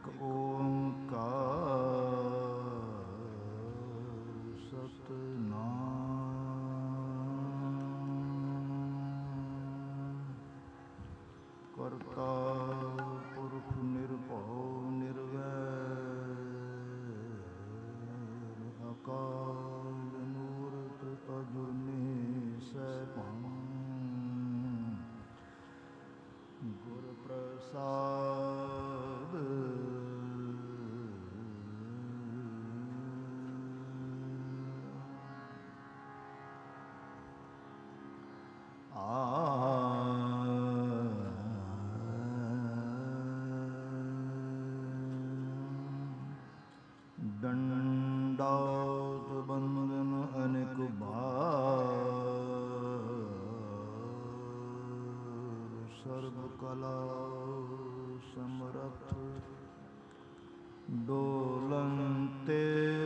ਇਕ ਓੰਕਾਰ ਸਤਿਨਾਮ ਕਰਤਾ ਪੁਰਖ ਨਿਰਭਉ ਨਿਰਵੈਰ ਅਕਾਲ ਮੂਰਤ ਅਜੂਨੀ ਸੈਭੰ ਗੁਰ ਪ੍ਰਸਾਦ ਦੰਡਾਤ ਬੰਦਨ ਅਨੇਕ ਭਾਰ ਸਰਬ ਕਲਾ ਸਮਰਥ ਡੋਲੰਤੇ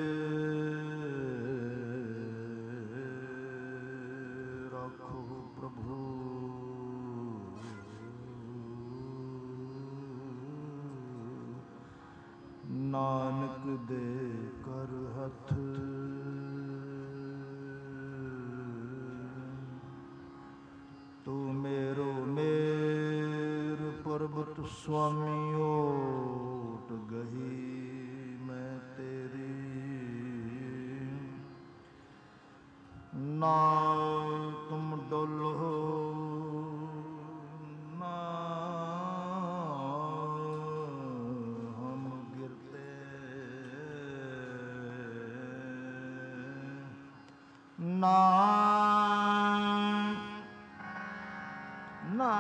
ਰੱਖੋ ਪ੍ਰਭੂ ਨਾਨਕ ਦੇ ਕਰ ਹੱਥ ਤੂੰ ਮੇਰੋ ਮੇਰ ਪਰਬਤ ਸੁਆਮੀ ਓਟ ਗਹੀ ਮੈਂ ਤੇਰੀ ਨਾ ਤੁਮ ਡੋਲੋ ਨਾ ਹਮ ਗਿਰਤੇ ਨਾ ਨਾ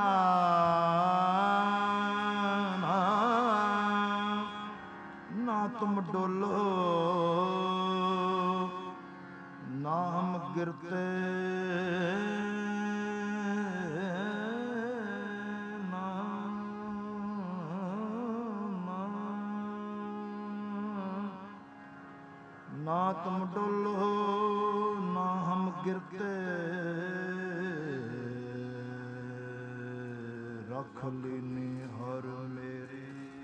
ਨਾ ਤੁਮ ਡੋਲੋ ਨਾ ਹਮ ਗਿਰਤੇ ਨਾ ਨਾ ਤੁਮ ਡੋਲੋ ਨਾ ਹਮ ਗਿਰਤੇ ਰੱਖ ਲੀਨੀ ਹਰ ਮੇਰੀ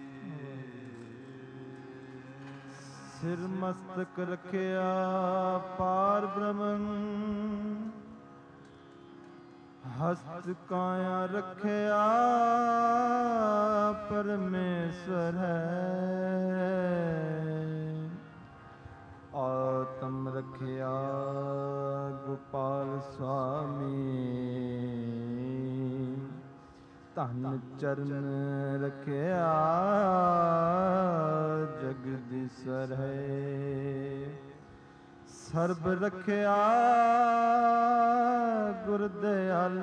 ਸਿਰ ਮਸਤਕ ਰਖਿਆ ਪਾਰ ਬ੍ਰਹਮੰ ਹਸਤ ਕਾਇਆ ਰਖਿਆ ਪਰਮੇਸ਼ਰ ਹੈ ਆਤਮ ਰਖਿਆ ਗੋਪਾਲ ਸੁਆਮੀ ਧਨ ਚਰਨ ਰਖਿਆ ਜਗਦੀਸ਼ਰ ਹੈ ਸਰਬ ਰਖਿਆ ਗੁਰ ਦਇਆਲ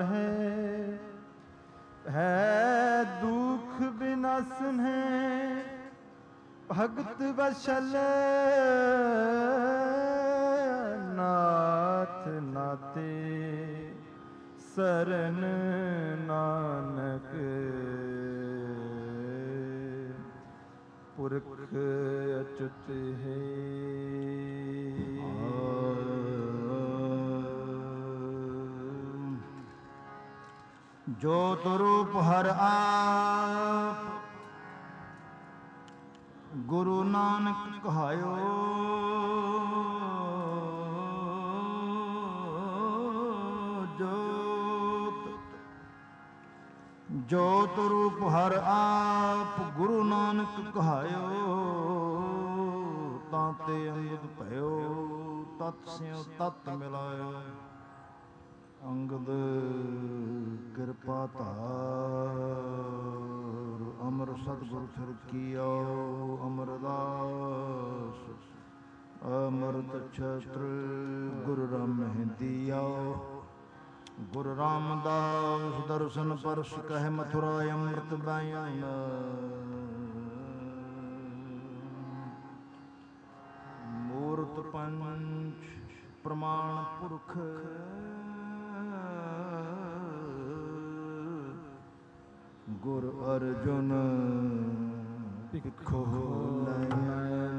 ਹੈ ਦੁਖ ਬਿਨਾਸਨ ਹੈ ਭਗਤ ਵਸ਼ਲ ਨਾਥ ਨਾਤੇ ਸਰਨ ਨਾਨਕ ਪੁਰਖ ਅਚੁੱਤ ਹੈ ਜੋਤ ਰੂਪ ਹਰ ਆਪ ਗੁਰੂ ਨਾਨਕ ਕਹਾਇਓ ਜੋਤ ਰੂਪ ਹਰ ਆਪ ਗੁਰੂ ਨਾਨਕ ਕਹਾਇਓ ਤਾਂ ਤੇ ਅੰਗਦ ਭਇਓ ਤਤ ਸਿਉ ਤਤ ਮਿਲਾਇਓ ਅੰਗਦ ਕਿਰਪਾ ਧਾਰ ਅਮਰ ਸਤਿਗੁਰ ਸਿਰ ਕੀਓ ਅਮਰਦਾਸ ਅਮਰਤ ਛਤਰ ਗੁਰੂ ਰਾਮ ਮਹਿੰਦੀਓ ਗੁਰੂ ਰਾਮਦਾਸ ਦਰਸ਼ਨ ਪਰਸ ਕਹਿ ਮਥੁਰਾ ਅੰਮ੍ਰਿਤ ਬਯਾਨ ਮੂਰਤ ਪੰਚ ਪ੍ਰਮਾਣ ਪੁਰਖ ਗੁਰ ਅਰਜੁਨ ਭਿੱਖੋ ਨਯਨ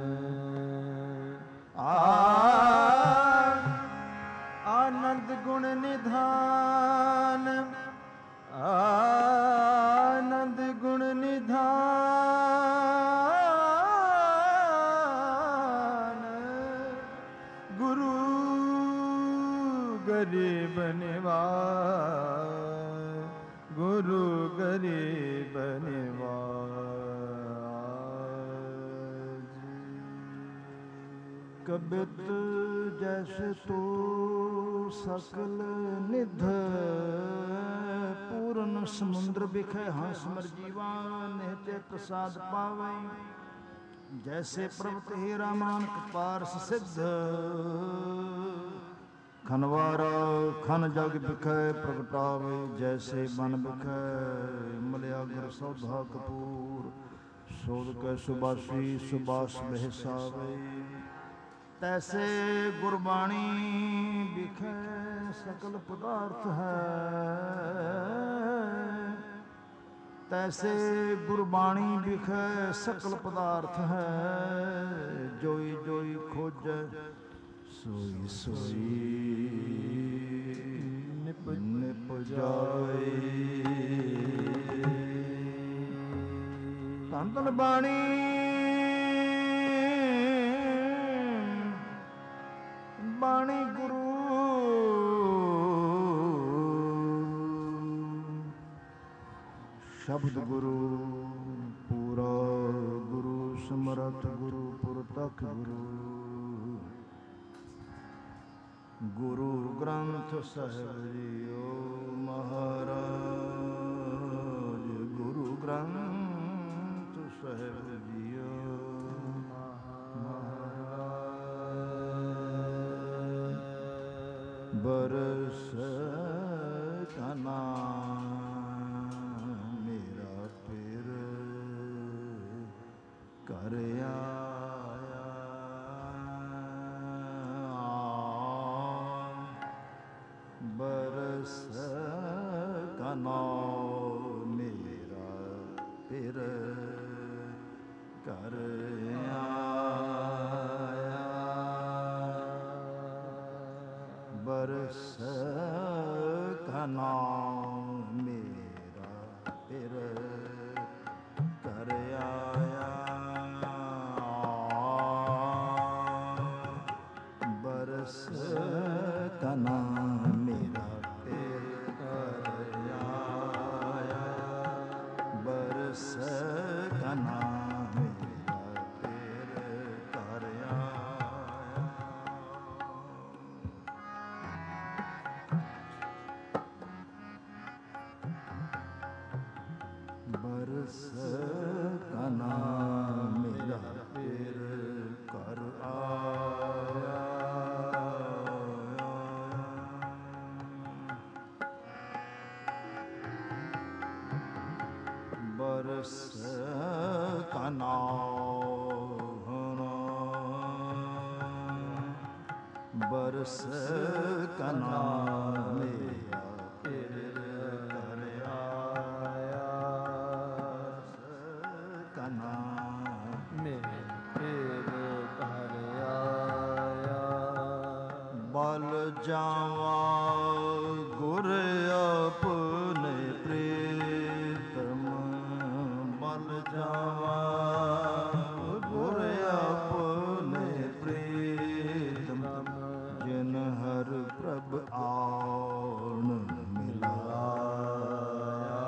ਆਨੰਦ ਗੁਣ ਨਿਧਾਨ ਆਨੰਦ ਗੁਣ ਨਿਧਾਨ गरीब निवाज, गुरु गरीब निवाज। कबित जैसे तो सकल निध, पूर्ण समुद्र बिखे हंस मर जीवा, निहते प्रसाद पावे। जैसे पर्वत हीरा मानक पारस सिद्ध, खनवारा खन जग बिखै प्रगटावे। जैसे बन बिखै मलयागर सौधा कपूर, सोध कै सुबासी सुबास बहसावे। तैसे गुरबाणी बिखै सकल पदार्थ है, तैसे गुरबाणी बिखै सकल पदार्थ है। जोई जोई खोजै सोई सोई निप जाए। धन धन बाणी बाणी गुरु, शब्द गुरु पूरा गुरु, समरथ गुरु पुरतक गुरु। गुरु ग्रंथ साहिब जीओ महाराज, गुरु ग्रंथ साहिब जीओ बरस का नाम मेरा फिर कर आया। बरस का नाम मेरा फिर कर आया। बरस का नाम मेरा फिर कर आया। बरस का नाम मेरा फिर कर आया। बरस का नाम मेरा फिर कर आया। बरस का नाम मेरा फिर कर आया। बरस का नाम, बरस का नाम मेरा फिर कर आया। का नाम मेरा फिर कर आया। बल जावा गुर अपने प्रीतम, बल जावा गुर अपने प्रीतम। जिन हर प्रभ आन मिलाया।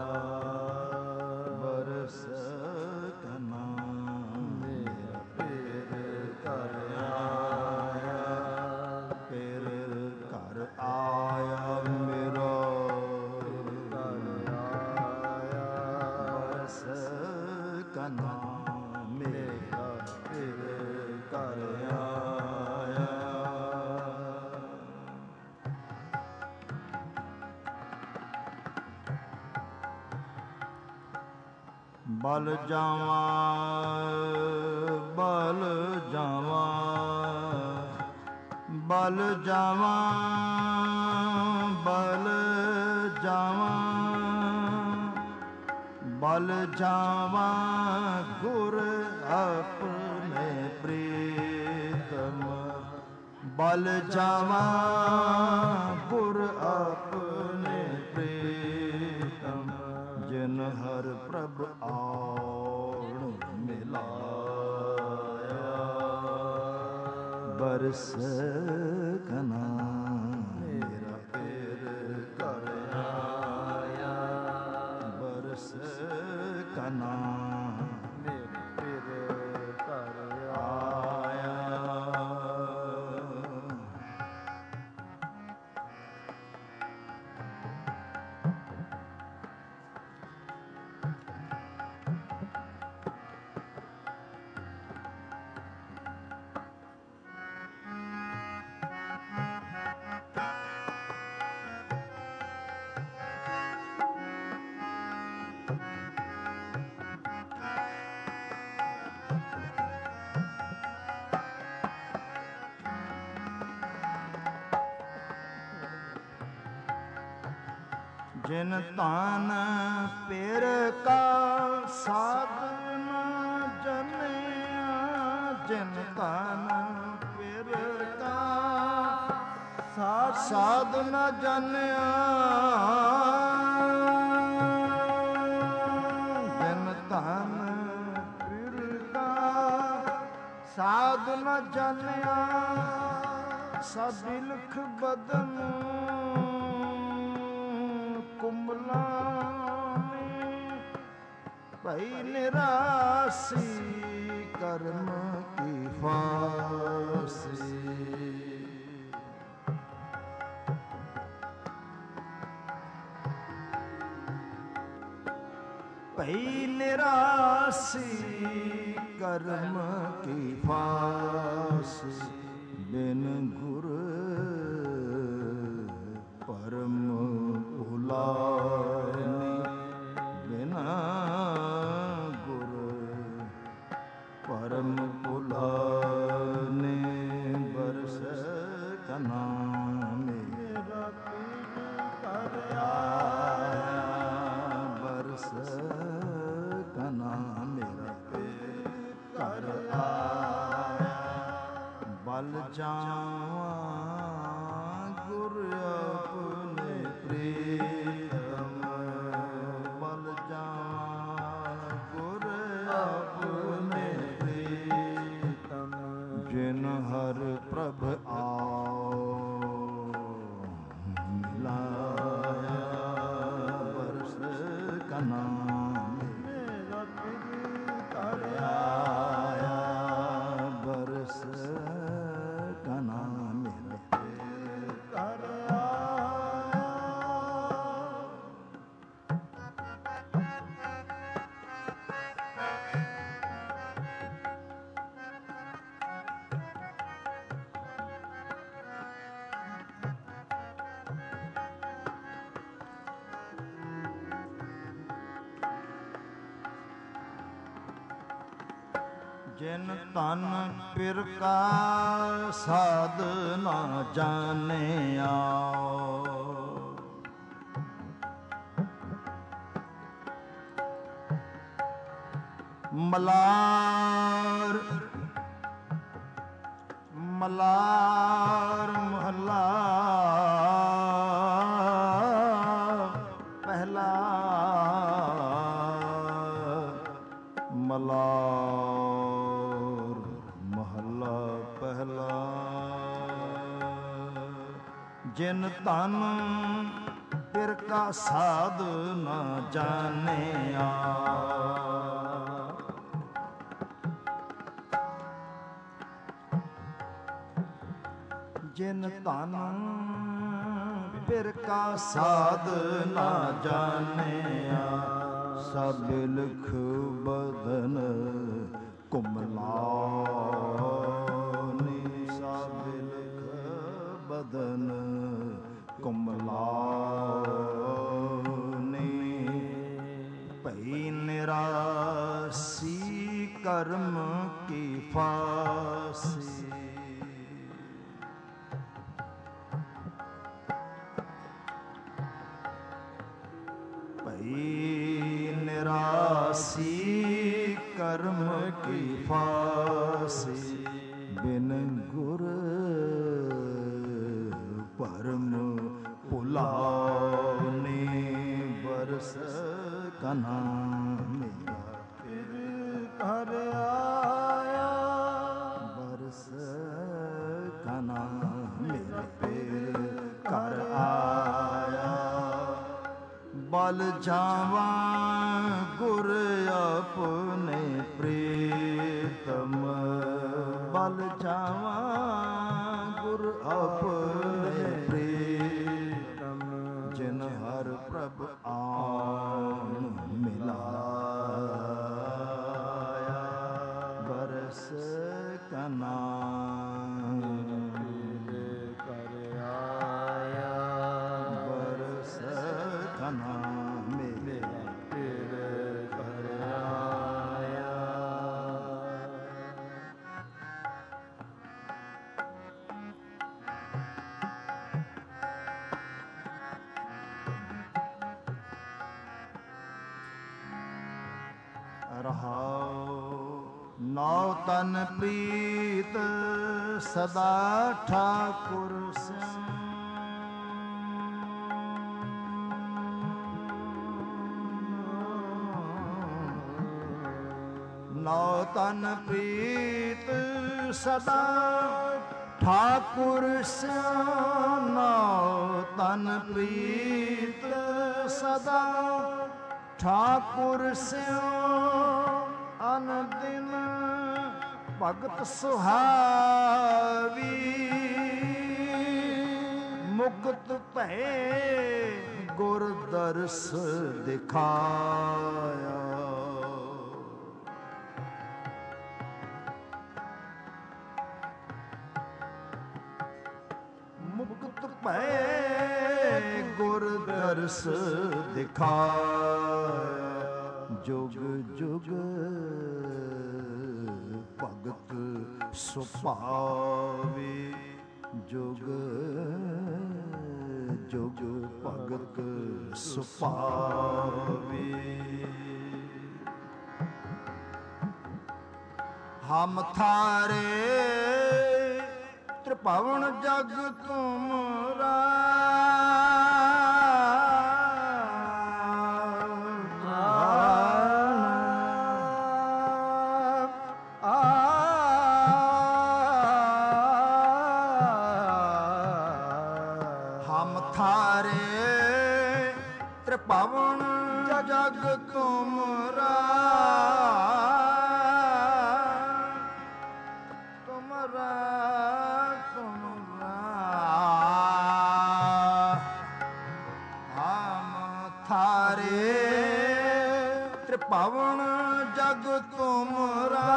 बरस का नाम मेरा फिर कर आया। फिर कर आया मेरा कर आया। बरस का नाम मेरा फिर कर आया। बल जावा बल जावा बल जावा बल जावा बल जावा गुर अपने प्रीतम। बल जावा गुर अपने प्रीतम। जिन हर प्रभ आण मिलाया। बरस का नाम ਜਿਨ ਧਨ ਪਿਰ ਕਾ ਸਾਧਨ ਜਨਿਆ, ਜਿਨ ਧਨ ਪਿਰ ਕਾ ਸਾਧਨ ਜਨਿਆ, ਜਿਨ ਧਨ ਪਿਰ ਕਾ ਸਾਧਨ ਜਨਿਆ, ਸਬਿਲਖ ਬਦਨ ਕੁੰਬਲਾ ਮੇਂ ਭਈ ਨਿਰਾਸੀ ਕਰਮ ਕੀ ਫਾਸੀ। ਭਈ ਨਿਰਾਸੀ ਕਰਮ ਕੀ ਫਾਸੀ, ਬਿਨ ਗੁਰ ਪਰਮ ਭੁਲਾਇਨੀ, ਬਿਨਾ ਗੁਰ ਪਰਮ ਭੁਲਾਇਨੀ, ਬਰਸ ਕਨਾ ਮੇਰਾ ਪੀਰ ਕਰ ਆਇਆ, ਬਰਸ ਕਨਾ ਮੇਰਾ ਪੀਰ ਕਰ ਆਇਆ, ਬਲ ਜਾਵਾਂ ਗੁਰ ਆਪਣੇ ਪ੍ਰੀਤਮ, ਬਲ ਜਾਵਾਂ ਗੁਰ ਆਪਣੇ ਪ੍ਰੀਤਮ, ਜਿਨ ਹਰ ਪ੍ਰਭ ਆਓ ਮਿਲਾਇਆ, ਬਰਸ ਕਨਾ ਮੇਰਾ ਪੀਰ ਕਰ ਆਇਆ, ਬਰਸ ਕਨਾ ਮੇਰਾ ਪੀਰ ਕਰ ਆਇਆ। ਜਿਨ ਤਨ ਪਿਰ ਕਾ ਸਾਧ ਨਾ ਜਾਣਿਆ, ਮਲਾਰ ਮਲਾਰ ਮਹਲਾ ਪਹਿਲਾ, ਮਲਾਰ ਮਹਲਾ ਪਹਿਲਾ, ਜਿਨ ਤਨ ਪਿਰ ਕਾ ਸਾਧ ਨਾ ਜਾਣਿਆ, ਜਿਨ ਧਨ ਪਿਰ ਕਾ ਸਾਧ ਨਾ ਜਾਣਿਆ, ਸਬਿਲਖ ਬਦਨ ਕੁਮਲਾਨੀ, ਸਬਿਲਖ ਬਦਨ ਕੁਮਲਾਨੀ, ਭਈ ਨਿਰਾਸੀ ਕਰਮ ਕੀ ਫਾਸੀ, ਭਈ ਨਿਰਾਸੀ ਕਰਮ ਕੀ ਫਾਸੀ, ਬਿਨ ਗੁਰ ਪਰਮ ਭੁਲਾਉਨੀ, ਬਰਸ ਕਨਾ ਮੇਰਾ ਪੀਰ ਕਰ ਆਇਆ, ਬਰਸ ਕਨਾ ਮੇਰਾ ਪੀਰ ਕਰ ਆਇਆ, ਬਲ ਜਾਵਾਂ ਗੁਰ ਆਪਣੇ ਪ੍ਰੀਤਮ, ਬਲ ਜਾਵਾਂ ਗੁਰ ਆਪਣੇ ਪ੍ਰੀਤਮ, ਜਿਨ ਹਰ ਪ੍ਰਭ ਆਣ ਮਿਲਾਇਆ, ਬਰਸ ਕਨਾ ਕਰ ਆਇਆ, ਬਰਸ ਕਨਾ ਮੇਰਾ ਪੀਰ ਰਹਾਉ। ਨੌ ਤਨ ਪ੍ਰੀਤ ਸਦਾ ਠਾਕੁਰ ਸਿਉ। ਨੌ ਤਨ ਪ੍ਰੀਤ ਸਦਾ ਠਾਕੁਰ ਸਿਉ। ਨੌ ਤਨ ਪ੍ਰੀਤ ਸਦਾ ਠਾਕੁਰ ਸਿਉ। ਅਨ ਦਿਨ ਭਗਤ ਸੁਹਾਵੀ। ਮੁਕਤ ਭਏ ਗੁਰ ਦਰਸ ਦਿਖਾਇਆ। ਮੁਕਤ ਭਏ ਗੁਰ ਦਰਸ ਦਿਖਾਇਆ। ਜੁਗ ਜੁਗ ਭਗਤ ਸੁਭਾਵੇ। ਜੁਗ ਜੁਗ ਭਗਤ ਸੁਭਾਵੇ। ਹਮ ਥਾਰੇ ਤ੍ਰਿਭਵਨ ਜਗ ਤੁਮਰਾ। ਤ੍ਰਿਭਵਨ ਜਗ ਤੁਮਰਾ। ਤੁਮਰਾ ਤੁਮਰਾ ਹਮ ਥਾਰੇ। ਤ੍ਰਿਭਵਨ ਜਗ ਤੁਮਰਾ।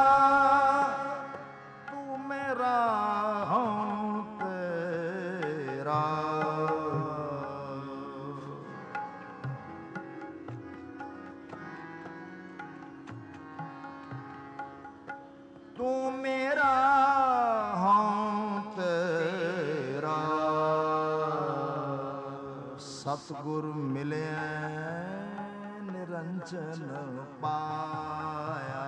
ਤੂੰ ਮੇਰਾ ਹਉ ਤੇਰਾ। ਤੂੰ ਮੇਰਾ ਹਉ ਤੇਰਾ। ਸਤਿਗੁਰ ਮਿਲਿਆ ਨਿਰੰਜਨ ਪਾਇਆ।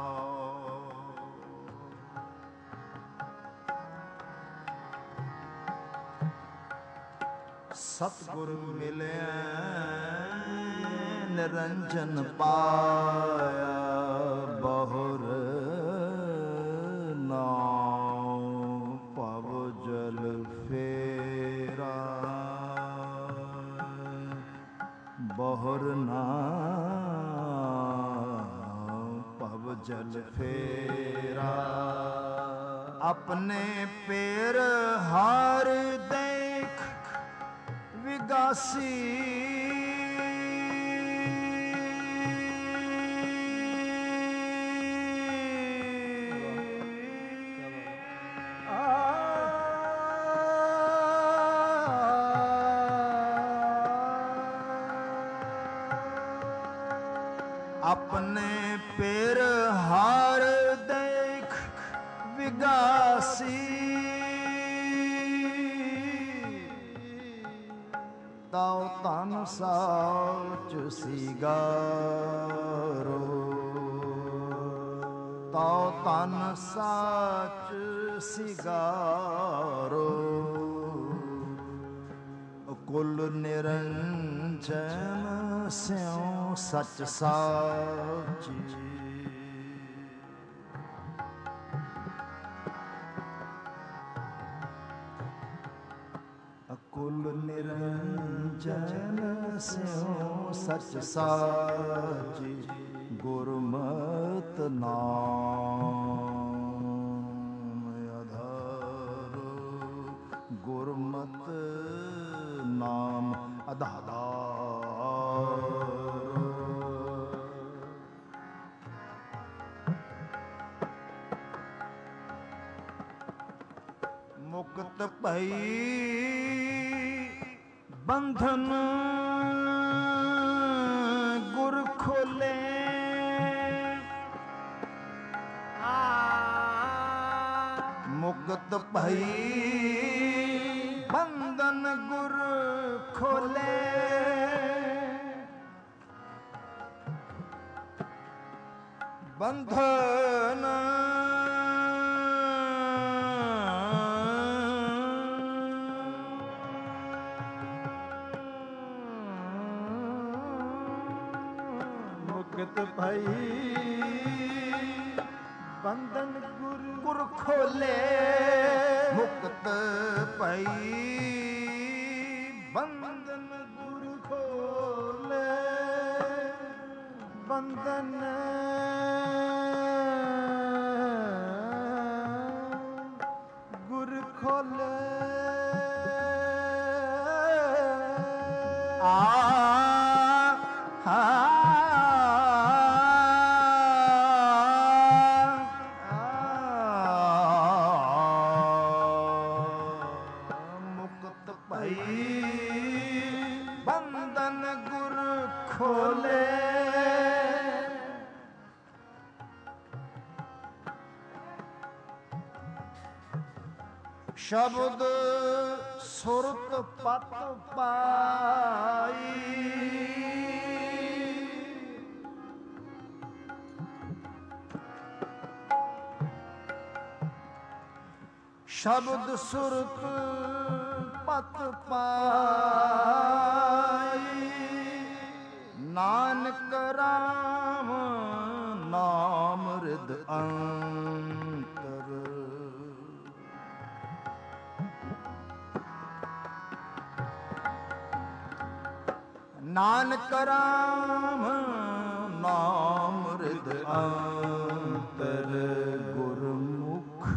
ਸਤਿਗੁਰ ਮਿਲਿਆ ਨਿਰੰਜਨ ਪਾਇਆ। ਬਹੁਰ ਨਾਉ ਭਵ ਜਲ ਫੇਰਾ। ਬਹੁਰ ਨਾਉ ਭਵ ਜਲ ਫੇਰਾ। ਆਪਣੇ ਪੇਰ ਹਾਰ ਦੇਖ ਵਿਗਾਸੀ। ਆਪਣੇ ਪੇਰ ਹਾਰ ਦੇਖ ਵਿਗਾਸੀ। ਤਉ ਤਨ ਸਾਚ ਸੀਗਾਰੋ। ਤਉ ਤਨ ਸਾਚ ਸਿਗਾਰੋ। ਕੁਲ ਨਿਰੰਜਨ ਸਿਉ ਸਚ ਸਾਚੀ। ਕੁਲ ਨਿਰੰਜਨ ਸਿਉ ਸਚ ਸਾਚੀ। ਗੁਰਮਤਿ ਨਾਮ ਆਧਾਰ। ਗੁਰਮਤਿ ਨਾਮ ਆਧਾਰ। ਮੁਕਤ ਭਈ ਬੰਧਨ ਗੁਰ ਖੋਲੇ। ਮੁਕਤ ਭਈ ਬੰਧਨ ਗੁਰ ਖੋਲੇ। ਬੰਧਨ ਮੁਕਤ ਭਈ ਬੰਧਨ ਗੁਰ ਖੋਲੇ ਮੁਕਤ ਭਈ ਬੰਧਨ ਗੁਰ ਖੋਲੇ ਬੰਧਨ ਗੁਰ ਖੋਲੇ ਮੁਕਤ ਭਈ ਬੰਧਨ ਗੁਰ ਖੋਲੇ ਸ਼ਬਦ ਸੁਰਤ ਪਤ ਪਾਈ ਸ਼ਬਦ ਸੁਰਤ ਪਤ ਪਾਈ ਨਾਨਕ ਰਾਮ ਨਾਮ ਰਿਦ ਅੰਤਰ ਨਾਨਕ ਰਾਮ ਨਾਮ ਰਿਦ ਅੰਤਰ ਗੁਰਮੁਖ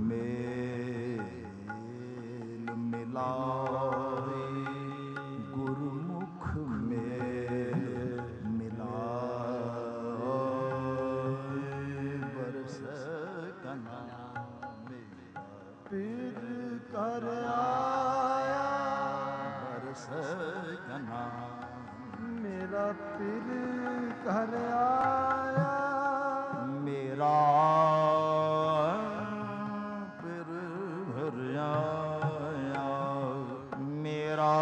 ਮੇਲ ਮਿਲਾਏ ਗੁਰਮੁਖ ਮੇਲ ਮਿਲਾਏ ਬਰਸ ਕਨਾ ਮੇਰਾ ਪੀਰ ਕਰ ਆਇਆ ਬਰਸ ਕਨਾ ਮੇਰਾ ਪੀਰ ਕਰ ਆਇਆ ਮੇਰਾ ਪੀਰ ਭਰ ਆਇਆ ਮੇਰਾ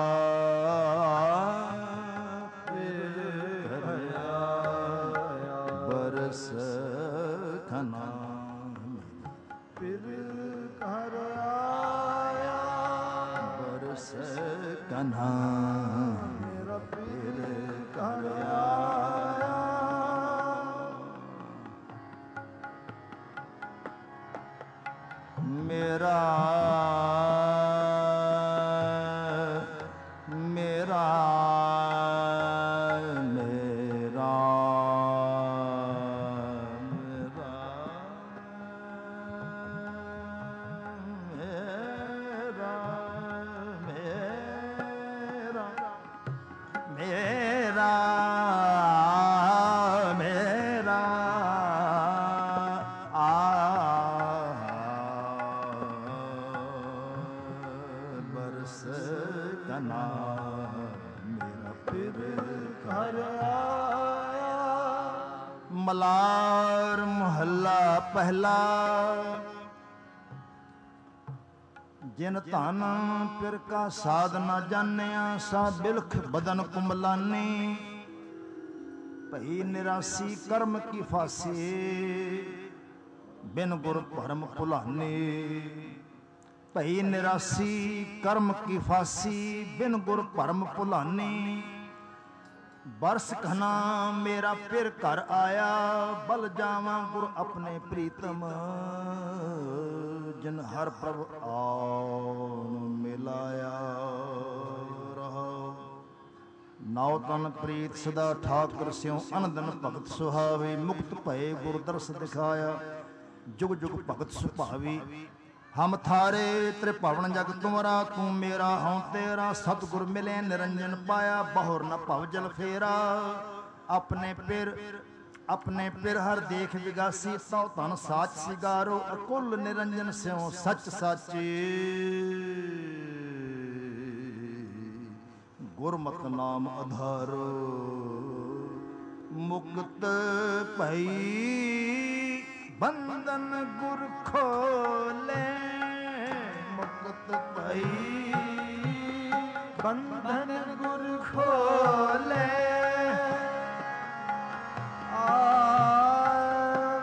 ਪੀਰ ਭਰ ਆਇਆ ਬਰਸ ਖਨਾ ਪੀਰ ਕਰ ਆਇਆ ਬਰਸ ਕਨਾ ਮੇਰਾ ਪੀਰ ਕਰ ਆਇਆ ਮੇਰਾ ਮੇਰਾ ਮੇਰਾ ਮੇਰਾ ਮੇਰਾ ਬਰਸ ਕਨਾ ਮੇਰਾ ਫਿਰ ਘਰ ਆਇਆ ਮਲਾਰ ਮਹੱਲਾ ਪਹਿਲਾ ਜਿਨ ਧਨ ਪਿਰ ਕਾ ਸਾਧ ਨਾ ਜਾਣਿਆ ਸਾ ਬਿਲਖ ਬਦਨ ਕੁਮਲਾਨੀ ਭਈ ਨਿਰਾਸੀ ਕਰਮ ਕੀ ਫਾਸੇ ਬਿਨ ਗੁਰ ਭਰਮ ਭੁਲਾਨੇ ਭਈ ਨਿਰਾਸੀ ਕਰਮ ਕੀ ਫਾਸੀ ਬਿਨ ਗੁਰ ਭਰਮ ਭੁਲਾਨੇ ਬਰਸ ਘਨਾ ਮੇਰਾ ਫਿਰ ਘਰ ਆਇਆ ਬਲ ਜਾਵਾਂ ਗੁਰ ਆਪਣੇ ਪ੍ਰੀਤਮ ਜਿਨ ਹਰ ਪ੍ਰਭ ਆਉ ਮਿਲਾਇਆ ਰਹਾ ਨਾਉ ਤਨ ਪ੍ਰੀਤ ਸਦਾ ਠਾਕੁਰ ਸਿਉ ਅਨੰਦਨ ਭਗਤ ਸੁਹਾਵੇ ਮੁਕਤ ਭਏ ਗੁਰ ਦਰਸ ਦਿਖਾਇਆ ਜੁਗ ਜੁਗ ਭਗਤ ਸੁਭਾਵੀ ਹਮ ਥਾਰੇ ਤ੍ਰਿਭਵਨ ਜਗ ਤੁਮਰਾ ਤੂੰ ਮੇਰਾ ਹਉ ਤੇਰਾ ਸਤਿਗੁਰ ਮਿਲੇ ਨਿਰੰਜਨ ਪਾਇਆ ਬਹੁਰ ਨ ਭਵ ਜਲ ਫੇਰਾ ਆਪਣੇ ਪਿਰ ਹਰ ਦੇਖ ਵਿਗਾਸੀ ਤਉ ਧਨ ਸਾਚ ਸਿਗਾਰੋ ਅਕੁਲ ਨਿਰੰਜਨ ਸਿਉ ਸੱਚ ਸਾਚੇ ਗੁਰਮਤਿ ਨਾਮ ਆਧਾਰੋ ਮੁਕਤ ਭਈ ਬੰਧਨ ਗੁਰ ਖੋਲੇ ਮੁਕਤ ਭਈ ਬੰਧਨ ਗੁਰ ਖੋਲੇ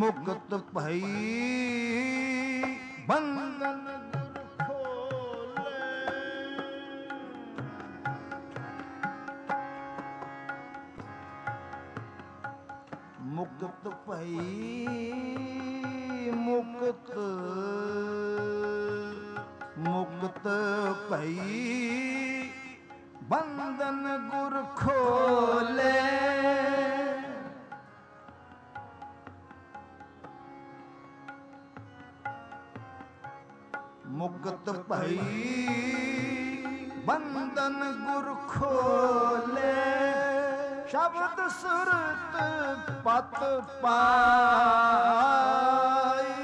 ਮੁਕਤ ਭਈ ਬੰਧਨ ਗੁਰ ਖੋਲੇ। ਮੁਕਤ ਭਈ ਮੁਕਤ ਮੁਕਤ ਭਈ ਬੰਧਨ ਗੁਰ ਖੋਲੇ। ਮੁਕਤ ਭਈ ਬੰਧਨ ਗੁਰ ਖੋਲੇ। ਸ਼ਬਦ ਸੁਰਤ ਪਤ ਪਾਈ।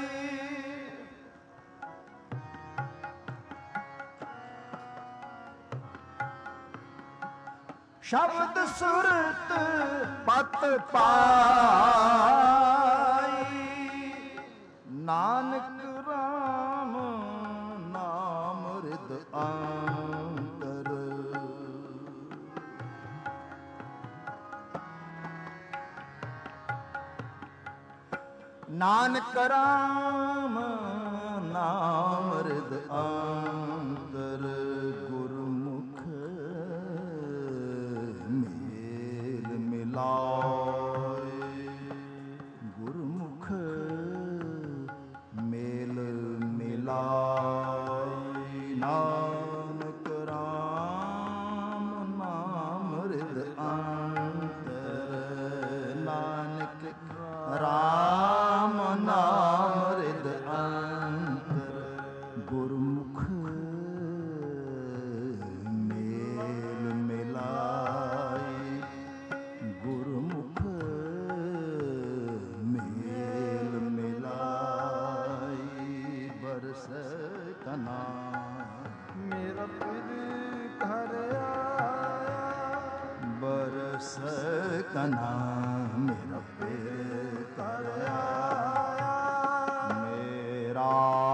ਸ਼ਬਦ ਸੁਰਤ ਪਤ ਪਾਈ। ਨਾਨਕ ਰਾਮ ਨਾਮ ਰਿਦ ਅੰਤਰ। ਨਾਨਕ ਰਾਮ ਨਾਮ ਰਿਦ ਅੰਤਰ। ਗੁਰਮੁਖ ਮੇਲ ਮਿਲਾਏ। ਗੁਰਮੁਖ ਮੇਲ ਮਿਲਾਏ। ਨਾਨਕ ਰਾਮ ਨਾਮ ਰਿਦ ਅੰਤਰ। ਨਾਨਕ ਰਾਮ ਨਾਮ ਰਿਦ ਅੰਤਰ। ਗੁਰਮੁਖ ਮੇਲ ਮਿਲਾਏ। ਗੁਰਮੁਖ ਮੇਲ ਮਿਲਾਏ। ਬਰਸ ਕਨਾ ਮੇਰਾ ਪਿਰ ਘਰ ਆਇਆ। ਬਰਸ ਕਨਾ ਮੇਰਾ ਪਿਰ ਘਰ ਆਇਆ। ਮੇਰਾ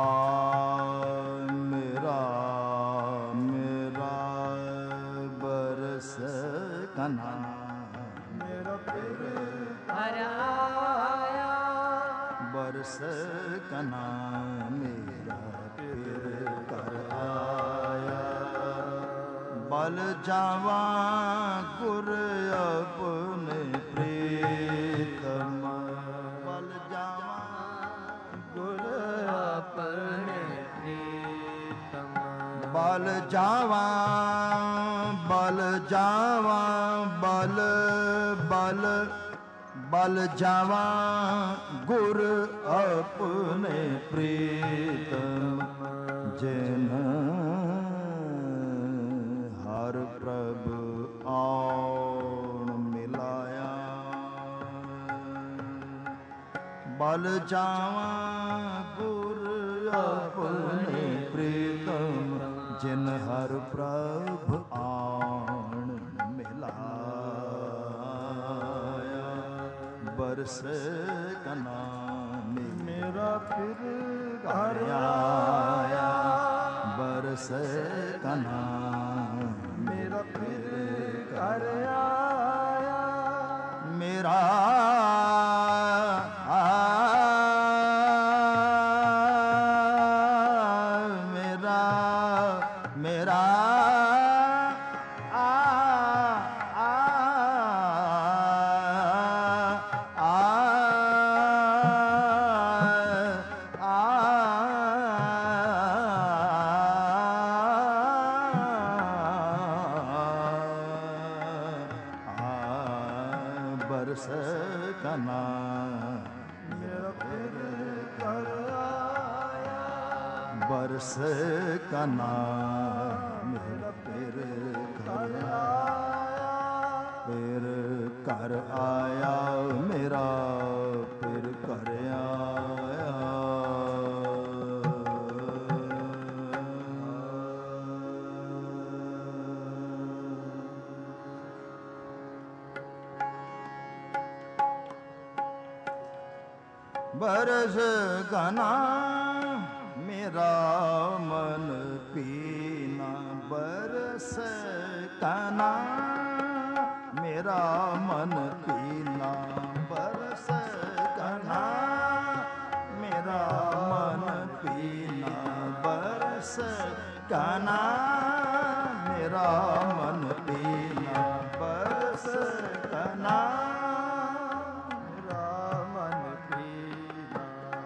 ਮੇਰਾ ਮੇਰਾ ਬਰਸ ਕਨਾ ਮੇਰਾ ਪਿਰ ਘਰ ਆਇਆ। ਬਰਸ ਕਨਾ ਮੇਰਾ ਪਿਰ ਘਰ ਆਇਆ। ਬਲ ਜਾਵਾਂ ਗੁਰ ਆਪਣੇ ਪ੍ਰੀਤਮ। ਬਲ ਜਾਵਾਂ ਗੁਰ ਆਪਣੇ ਪ੍ਰੀਤਮ। ਬਲ ਜਾਵਾਂ ਬਲ ਜਾਵਾਂ ਬਲ ਬਲ ਬਲ ਜਾਵਾਂ ਗੁਰ ਆਪਣੇ ਪ੍ਰੀਤਮ। ਜਿਨ ਹਰ ਪ੍ਰਭ ਆਉਣ ਮਿਲਾਇਆ। ਬਲ ਜਾਵਾਂ ਗੁਰ ਆਪਣੇ ਪ੍ਰੀਤਮ। ਜਿਨ ਹਰ ਪ੍ਰਭ ਆਉਣ ਮਿਲਾਇਆ। ਬਰਸ ਕਨਾ ਮੇਰਾ ਫਿਰ ਘਰ ਆਇਆ। ਬਰਸ ਕਨਾ ਮੇਰਾ ਫਿਰ ਘਰ ਆਇਆ। ਮੇਰਾ ਮੇਰਾ ਬਰਸ ਕਨਾ ਮੇਰਾ ਫਿਰ ਘਰ ਆਇਆ। ਬਰਸ ਕਨਾ ਮੇਰਾ ਫਿਰ ਘਰ ਆਇਆ। ਫਿਰ ਘਰ ਆਇਆ ਮੇਰਾ ਫਿਰ ਘਰ ਆਇਆ। ਬਰਸ ਕਨਾ ਮੇਰਾ ਮਨ ਪੀਨਾ। ਬਰਸ ਕਨਾ ਮੇਰਾ ਮਨ ਪੀਨਾ। ਬਰਸ ਕਨਾ ਕਾ ਨਾਮ ਮੇਰਾ ਮਨ ਪੀਨਾ, ਬਰਸ ਕਾ ਨਾਮ ਮੇਰਾ ਮਨ ਪੀਨਾ।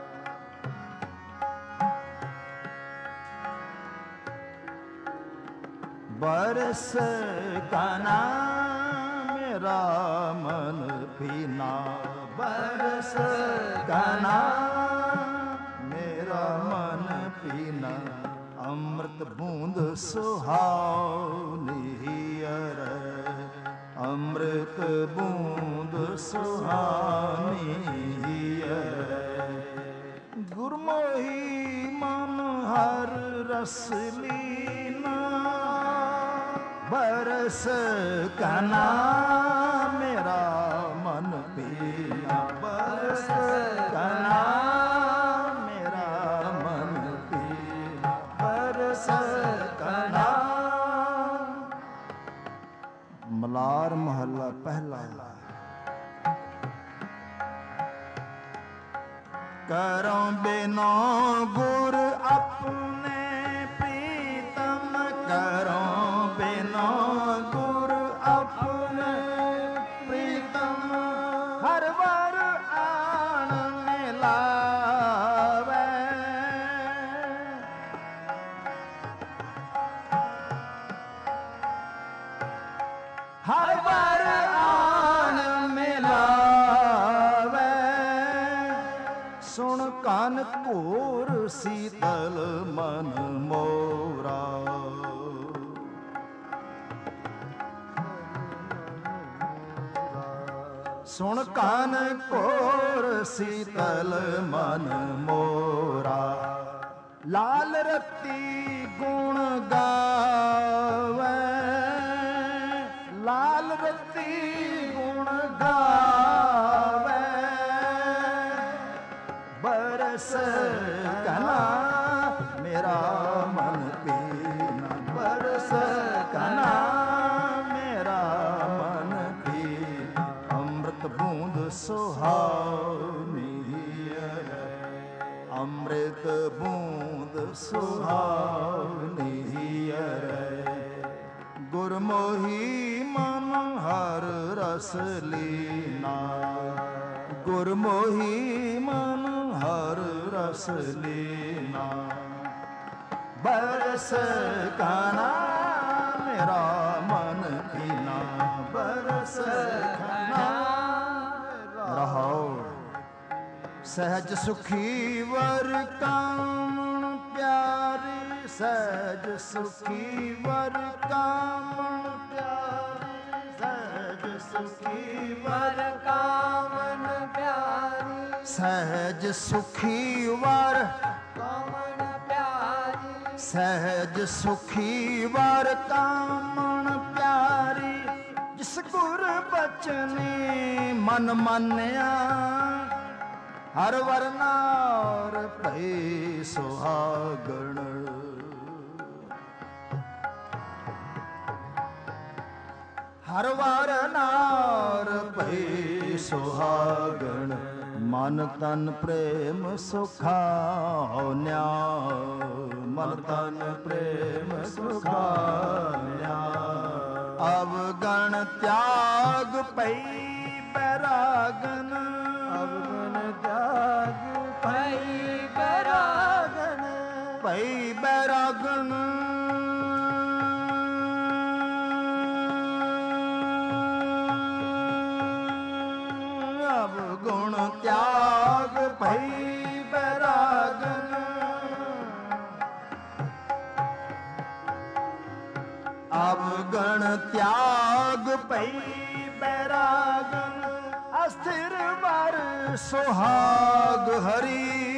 ਬਰਸ ਕਾ ਨਾਮ ਮੇਰਾ ਮਨ ਪੀਨਾ, ਬਰਸ ਕਾ ਨਾਮ ਮੇਰਾ ਮਨ ਪੀਨਾ। ਅੰਮ੍ਰਿਤ ਬੂੰਦ ਸੁਹਾਵਨੀ ਅਰੇ, ਅੰਮ੍ਰਿਤ ਬੂੰਦ ਸੁਹਾਵਨੀ ਅਰੇ। ਗੁਰਮੋਹੀ ਮਨ ਹਰ ਰਸ ਲੀਨਾ, ਬਰਸ ਕਾ ਨਾਮ ਮੇਰਾ ਮਨ ਪੀਨਾ, ਬਰਸ ਕਾ ਨਾਮ ਮੇਰਾ ਮਨ ਪੀਨਾ, ਬਰਸ ਕਾ ਨਾਮ। ਮਲਾਰ ਮਹੱਲਾ ਪਹਿਲਾ। ਕਰੋ ਬਿਨੋ ਗੁਰ ਆਪਣੇ ਪ੍ਰੀਤਮ, ਕਰੋ ਬਿਨੋ ਗੁਰ ਆਪਣੇ ਪ੍ਰੀਤਮ। ਹਰ ਵਾਰ ਆਣ ਮਿਲਾਵੇ, ਹਰ ਵਾਰ ਆਣ ਮਿਲਾਵੇ। ਸੁਣ ਕਾਨ ਘੋਰ ਸੀਤਲ ਮਨ ਮੋਰਾ, ਸੁਣ ਕਾਨ ਘੋਰ ਸੀਤਲ ਮਨ ਮੋਰਾ। ਲਾਲ ਰਤੀ ਗੁਣ ਗਾਵੇ, ਲਾਲ ਰਤੀ ਗੁਣ ਗਾਵੇ। ਬਰਸ ਕਾ ਨਾਮ ਮੇਰਾ ਮਨ ਪੀਨਾ, ਬਰਸ ਕਾ ਨਾਮ ਮੇਰਾ ਮਨ ਪੀਨਾ। ਅੰਮ੍ਰਿਤ ਬੂੰਦ ਸੁਹਾਵਨੀ ਅਰੇ, ਅੰਮ੍ਰਿਤ ਬੂੰਦ ਸੁਹਾਵਨੀ ਅਰੇ। ਗੁਰਮੋਹੀ ਮਨ ਹਰ ਰਸ ਲੀਨਾ, ਗੁਰਮੋਹੀ ਮਨ ਹਰ ਰਸ ਲੀਨਾ। ਬਰਸ ਕਾ ਨਾਮ ਮੇਰਾ ਮਨ ਪੀਨਾ, ਬਰਸ ਕਾ ਨਾਮ ਰਹਾਉ। ਸਹਿਜ ਸੁਖੀ ਵਰ ਕਾਮਣ ਪਿਆਰੀ, ਸਹਿਜ ਸੁਖੀ ਵਰ ਕਾਮਣ ਪਿਆਰੀ, ਸਹਿਜ ਸੁਖੀ ਵਰ ਕਾਮਣ ਪਿਆਰੀ। ਸਹਿਜ ਸੁਖੀ ਵਰ ਕਾਮਣ ਪਿਆਰੀ, ਸਹਿਜ ਸੁਖੀ ਵਰ ਕਾਮਣ ਪਿਆਰੀ। ਜਿਸ ਗੁਰ ਬਚਨੀ ਮਨ ਮਾਨਿਆ, ਹਰ ਵਰ ਨਾਰ ਭਈ ਸੁਹਾਗਣ। ਹਰ ਵਰ ਨਾਰ ਭਈ ਸੁਹਾਗਣ। ਮਨ ਤਨ ਪ੍ਰੇਮ ਸੁਖਾਉਨਿਆ, ਮਨ ਤਨ ਪ੍ਰੇਮ ਸੁਖਾਉਨਿਆ। ਅਵਗਣ ਤਿਆਗ ਪਈ ਬੈਰਾਗਨ, ਅਵਗਣ ਤਿਆਗ ਪਈ ਬੈਰਾਗਨ, ਪਈ ਬੈਰਾਗਨ। ਅਵਗੁਣ ਤਿਆਗ ਪਈ ਬੈਰਾਗਨ, ਅਵਗਣ ਤਿਆਗ ਪਈ ਬੈਰਾਗਨ। ਅਸਥਿਰ ਵਰ ਸੁਹਾਗ ਹਰੀ,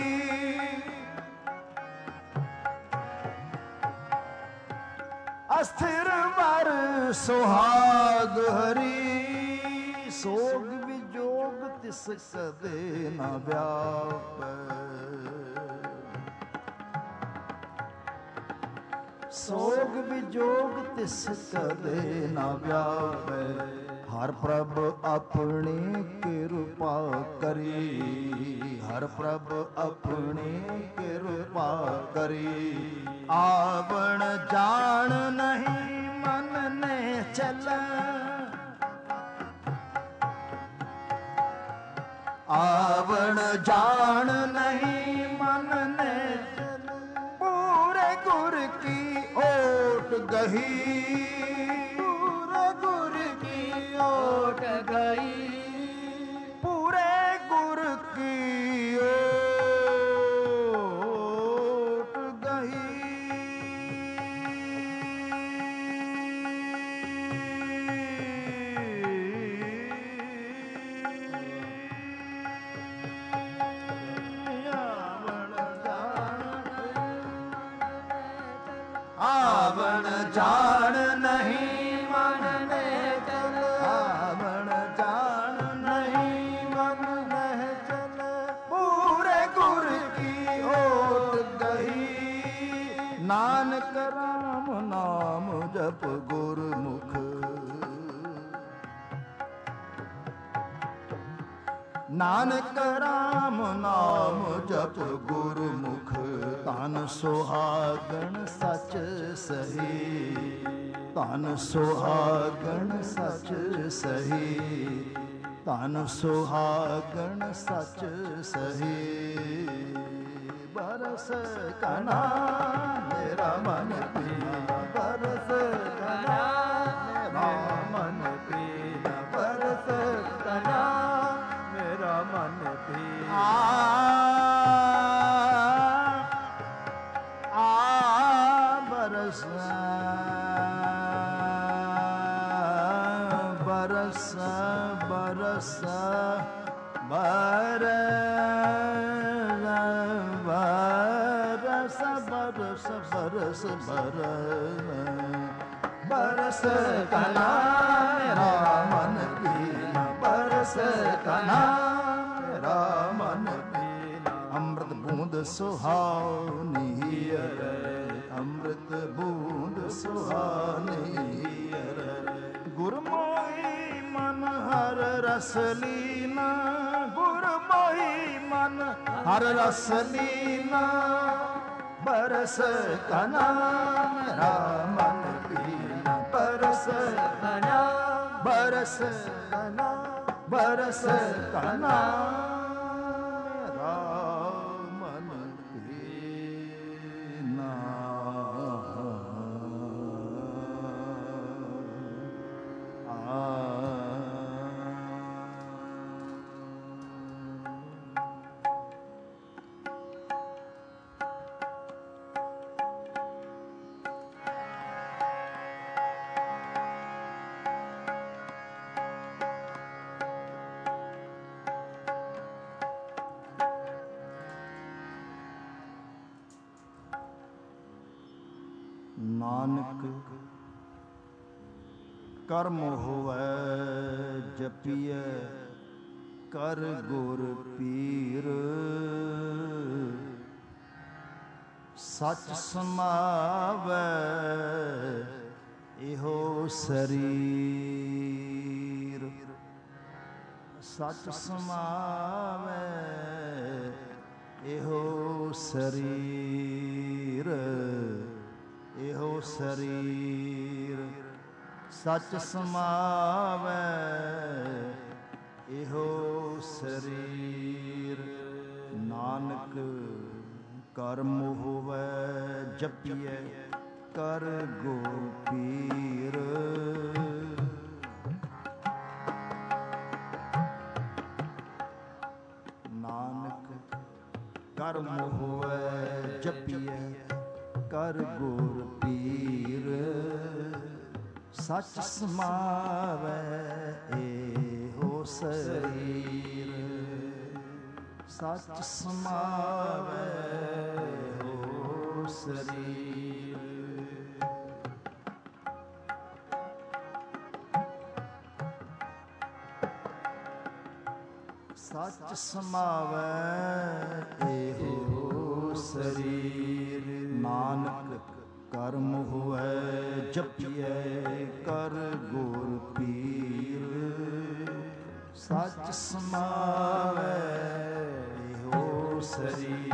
ਅਸਥਿਰ ਵਰ ਸੁਹਾਗ ਹਰੀ। ਸੋਗ ਵਿਜੋਗ ਤਿਸ ਕਦੇ ਨਾ ਵਿਆਪੈ, ਸੋਗ ਵਿਜੋਗ ਤਿਸ ਕਦੇ ਨਾ ਵਿਆਪੈ। ਹਰ ਪ੍ਰਭ ਆਪਣੀ ਕਿਰਪਾ ਕਰੀ, ਹਰ ਪ੍ਰਭ ਆਪਣੀ ਕਿਰਪਾ ਕਰੀ। ਆਵਣ ਜਾਣ ਨਹੀਂ ਮਨ ਨੇ ਚੱਲੈ, ਆਵਣ ਜਾਣ ਨਹੀਂ ਮਨ ਨੇ ਚੱਲੈ। ਪੂਰੇ ਗੁਰ ਕੀ ਓਟ ਗਹੀ, ਪੂਰੇ ਗੁਰ ਕੀ ਓਟ ਗਈ, ਪੂਰੇ ਗੁਰ ਕੀ ਓਟ ਗਈ। ਆਵਣ ਜਾਣ ਨਹੀਂ ਮਨ ਨੇ ਚੱਲੈ, ਆਵਣ ਜਾਣ ਨਹੀਂ ਮਨ ਨੇ ਚੱਲੈ। ਪੂਰੇ ਗੁਰ ਕੀ ਓਟ ਗਈ, ਨਾਨਕ ਰਾਮ ਨਾਮ ਜਪ ਗੁਰਮੁਖ, ਨਾਨਕ ਰਾਮ ਨਾਮ ਜਪ ਗੁਰਮੁਖ। ਧਨ ਸੁਹਾਗਣ ਸੱਚ ਸਹੀ, ਧਨ ਸੁਹਾਗਣ ਸੱਚ ਸਹੀ, ਧਨ ਸੁਹਾਗਣ ਸੱਚ ਸਹੀ। ਬਰਸ ਕਨਾ ਮੇਰਾ ਮਨ ਪ੍ਰੀਆ, ਬਰਸ ਕਨਾ ਮੇਰਾ ਮਨ ਪ੍ਰੀਆ, ਬਰਸ ਕਨਾ ਮੇਰਾ ਮਨ ਪ੍ਰੀਆ। ਬਰਸ ਬਰਸ ਬਰਸ ਬਰਸ ਬਰਸ ਬਰਸ ਬਰਸ ਕਨਾ ਮੇਰਾ ਮਨ ਪ੍ਰੀਆ, ਬਰਸ ਕਨਾ ਮੇਰਾ ਮਨ ਪ੍ਰੀਆ। ਅੰਮ੍ਰਿਤ ਬੂੰਦ ਸੁਹਾਵਨੀ ਅਰੇ, ਅੰਮ੍ਰਿਤ ਬੂੰਦ ਸੁਹਾਵਨੀ ਅਰੇ। ਗੁਰਮੋਹੀ ਮਨ ਹਰ ਰਸ ਲੀਨਾ, ਗੁਰਮੋਹੀ ਮਨ ਹਰ ਰਸ ਲੀਨਾ। ਬਰਸ ਕਨਾ ਮੇਰਾ ਮਨ ਪ੍ਰੀਆ, ਬਰਸ ਕਨਾ, ਬਰਸ ਕਨਾ, ਬਰਸ ਕਨਾ ਮੇਰਾ ਮਨ ਪ੍ਰੀਆ। ਨਾਨਕ ਕਰਮ ਹੋਵੈ ਜਪੀਐ, ਕਰ ਗੁਰ ਪੀਰ। ਸਚ ਸਮਾਵੈ ਇਹੋ ਸਰੀਰ, ਸਚ ਸਮਾਵੈ ਇਹੋ ਸਰੀਰ, ਇਹੋ ਸਰੀਰ। ਸਚ ਸਮਾਵੈ ਇਹੋ ਸਰੀਰ। ਨਾਨਕ ਕਰਮ ਹੋਵੈ ਜਪੀਐ, ਕਰ ਗੁਰ ਪੀਰ। ਨਾਨਕ ਕਰਮ ਹੋਵੈ ਜਪੀਐ, ਕਰ ਗੁਰ ਪੀਰ। ਸਚ ਸਮਾਵੈ ਇਹੋ ਸਰੀਰ, ਸਚ ਸਮਾਵੈ ਇਹੋ ਸਰੀਰ। ਸਚ ਸਮਾਵੈ ਇਹੋ ਸਰੀਰ। ਨਾਨਕ ਕਰਮ ਹੋਵੈ ਜਪੀਐ, ਕਰ ਗੁਰ ਪੀਰ। ਸਚ ਸਮਾਵੈ ਇਹੋ ਸਰੀਰ।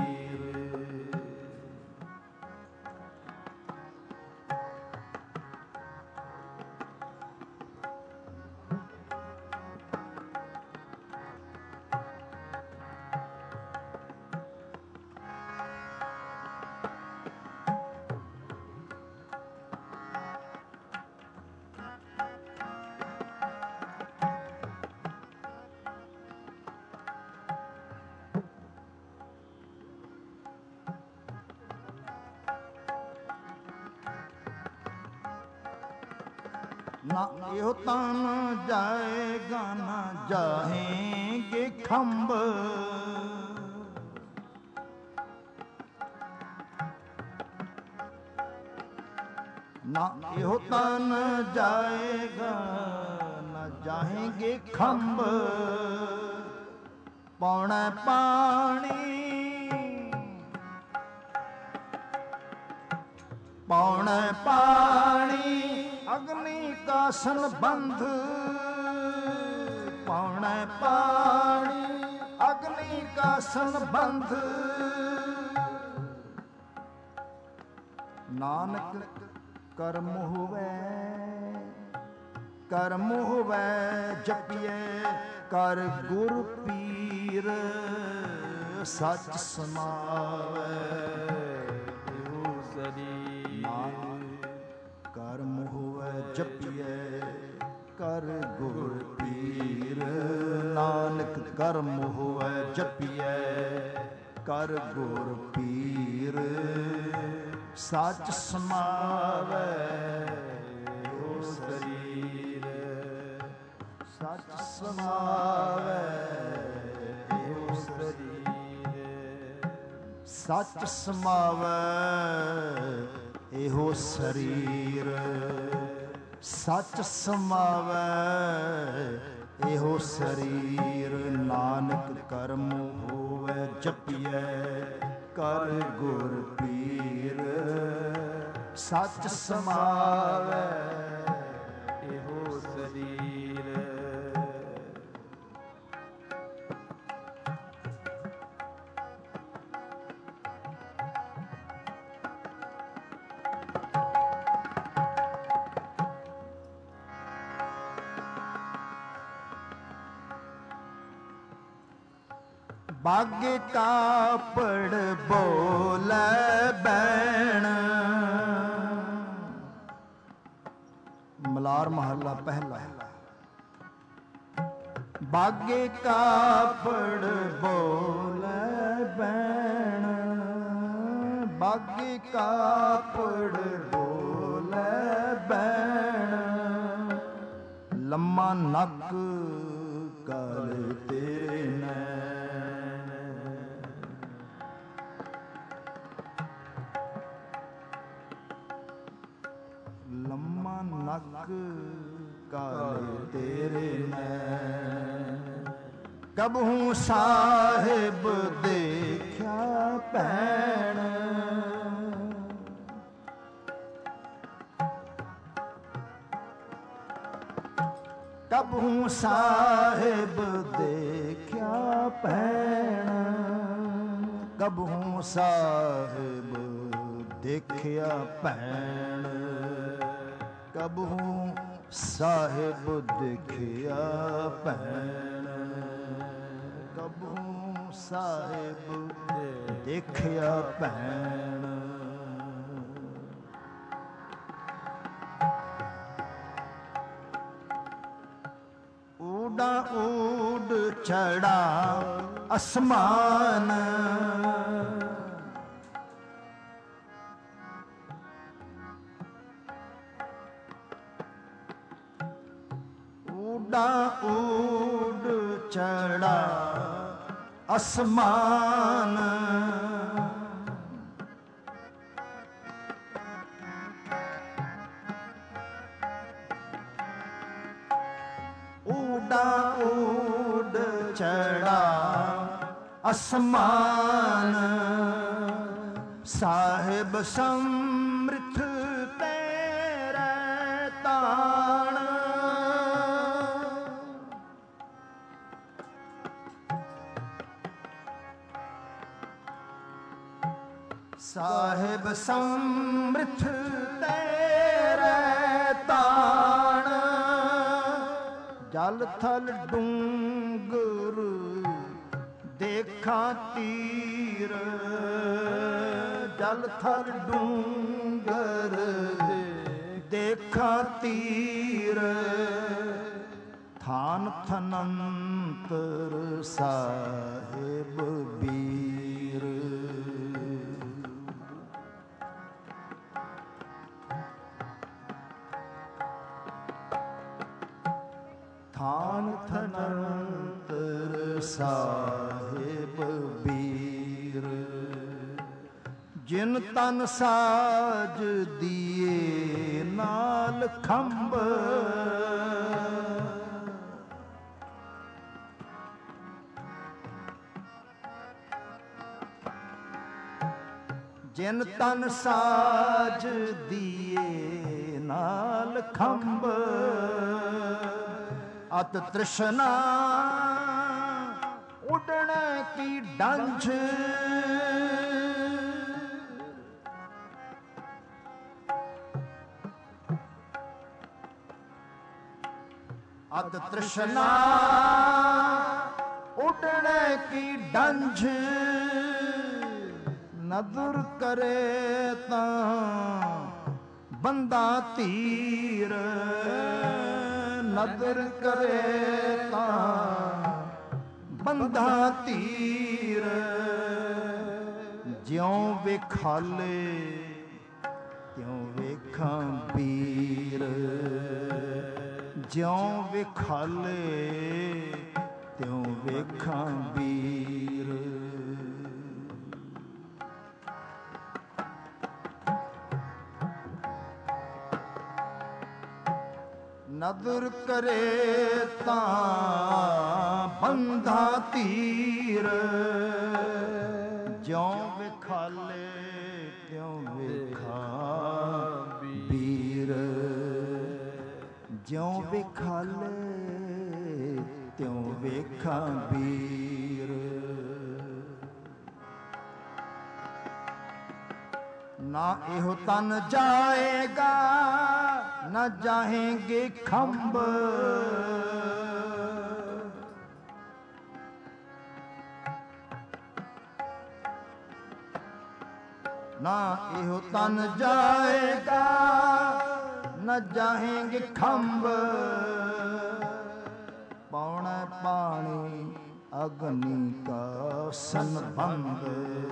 ਨਾ ਇਹੋ ਤਨ ਜਾਏਗਾ ਨਾ ਜਾਹੇਂਗੇ ਖੰਭ। ਨਾ ਇਹੋ ਤਨ ਜਾਏਗਾ ਨਾ ਜਾਹੇਂਗੇ ਖੰਭ। ਪੌਣਾ ਪਾਣੀ ਪੌਣਾ ਪਾਣੀ ਅਗਨੀ ਕਾ ਸੰਬੰਧ। ਪੌਣਾ ਪਾਣੀ ਅਗਨੀ ਕਾ ਸੰਬੰਧ। ਨਾਨਕ ਕਰਮ ਹੋਵੇ ਕਰਮ ਹੋਵੇ ਜਪੀਏ ਕਰ ਗੁਰ ਪੀਰ। ਸਚ ਸਮਾਵੈ ਇਹੋ ਸਰੀਰ। ਕਰਮ ਹੋਵੇ ਜਪੀਏ ਕਰ ਗੁਰ ਪੀਰ। ਨਾਨਕ ਕਰਮ ਹੋਵੇ ਜਪੀਏ ਕਰ ਗੁਰ ਪੀਰ। ਸਚ ਸਮਾਵੈ ਇਹੋ ਸਰੀਰ। ਸਚ ਸਮਾਵੈ ਇਹੋ ਸਰੀਰ। ਸਚ ਸਮਾਵੈ ਇਹੋ ਸਰੀਰ। ਸਚ ਸਮਾਵੈ ਇਹੋ ਸਰੀਰ। ਨਾਨਕ ਕਰਮ ਹੋਵੇ ਜਪੀਏ ਕਰ ਗੁਰ ਪੀਰ। ਸਚ ਸਮਾਵੈ ਇਹੋ ਸਰੀਰ। ਬਾਗੇ ਕਾਪੜ ਬੋਲੇ ਬੈਣ। ਮਲਾਰ ਮਹੱਲਾ ਪਹਿਲਾ। ਬਾਗੇ ਕਾਪੜ ਬੋਲੇ ਬੈਣ। ਬਾਗੇ ਕਾਪੜ ਬੋਲੇ ਬੈਣ। ਲੰਮਾ ਨੱਕ ਕਾਲੇ ਤੇਰੇ ਨੈਣ। ਲੰਮਾ ਨੱਕ ਕਾਲੇ ਤੇਰੇ ਨੈਣ। ਕਬਹੂ ਸਾਹਿਬ ਦੇਖਿਆ ਭੈਣ। ਕਬਹੂ ਸਾਹਿਬ ਦੇਖਿਆ ਭੈਣ। ਕਬਹੂ ਸਾਹਿਬ ਦੇਖਿਆ ਭੈਣ। ਕਬਹੂ ਸਾਹਿਬ ਦੇਖਿਆ ਭੈਣ। ਕਬਹੂ ਸਾਹਿਬ ਦੇਖਿਆ ਭੈਣ। ਊੜਾ ਊਡ ਚੜਾ ਅਸਮਾਨ। ਊੜਾ ਊਡ ਚੜਾ ਅਸਮਾਨ। ਊੜਾ ਊਡ ਚੜਾ ਅਸਮਾਨ। ਸਾਹਿਬ ਸਮ੍ਰਿਥ ਤੇਰੇ ਤਾਣ। ਸਾਹਿਬ ਸਮ੍ਰਿਥ ਤੇਰੇ ਤਾਣ, ਜਲ ਥਲ ਡੂੰਗਰ ਦੇਖਾਂ ਤੀਰ, ਜਲ ਥਲ ਡੂੰਗਰ ਦੇਖਾਂ ਤੀਰ, ਥਾਨ ਥਨੰਤਰ ਸਾਹਿਬ ਬੀਰ। ਥਾਨ ਥਨੰਤਰ ਸਾਹਿਬ ਬੀਰ, ਜਿਨ ਤਨ ਸਾਜ ਦੀਏ ਨਾਲ ਖੰਭ, ਜਿਨ ਤਨ ਸਾਜ ਦੀਏ ਨਾਲ ਖੰਭ, ਅਤ ਤ੍ਰਿਸ਼ਨਾ ਉਡਣ ਕੀ ਡੰਝ, ਅਤ ਤ੍ਰਿਸ਼ਨਾ ਉਡਣ ਕੀ ਡੰਝ, ਨਦਰ ਕਰੇ ਤਾਂ ਬੰਦਾ ਧੀਰ, ਨਦਰ ਕਰੇ ਤਾਂ ਬੰਦਾ ਧੀਰ, ਜਿਉਂ ਵੇਖਾਲੇ ਤਿਉਂ ਵੇਖਾਂ ਵੀਰ, ਜਿਉਂ ਵੇਖਾਲੇ ਤਿਉਂ ਵੇਖਾਂ ਵੀਰ। ਨਦਰ ਕਰੇ ਤਾਂ ਬੰਦਾ ਧੀਰ, ਜਿਉਂ ਵਿਖਾਲੇ ਤਿਉਂ ਵੇਖਾਂ ਵੀਰ, ਜਿਉਂ ਵਿਖਾਲੇ ਤਿਉਂ ਵੇਖਾਂ ਵੀਰ। ਨਾ ਇਹੋ ਤਨ ਜਾਏਗਾ ਨਾ ਜਾਹੇਂਗੇ ਖੰਭ, ਨਾ ਇਹੋ ਤਨ ਜਾਏਗਾ ਨਾ ਜਾਹੇਂਗੇ ਖੰਭ, ਪੌਣਾ ਪਾਣੀ ਅਗਨੀ ਕਾ ਸੰਬੰਧ,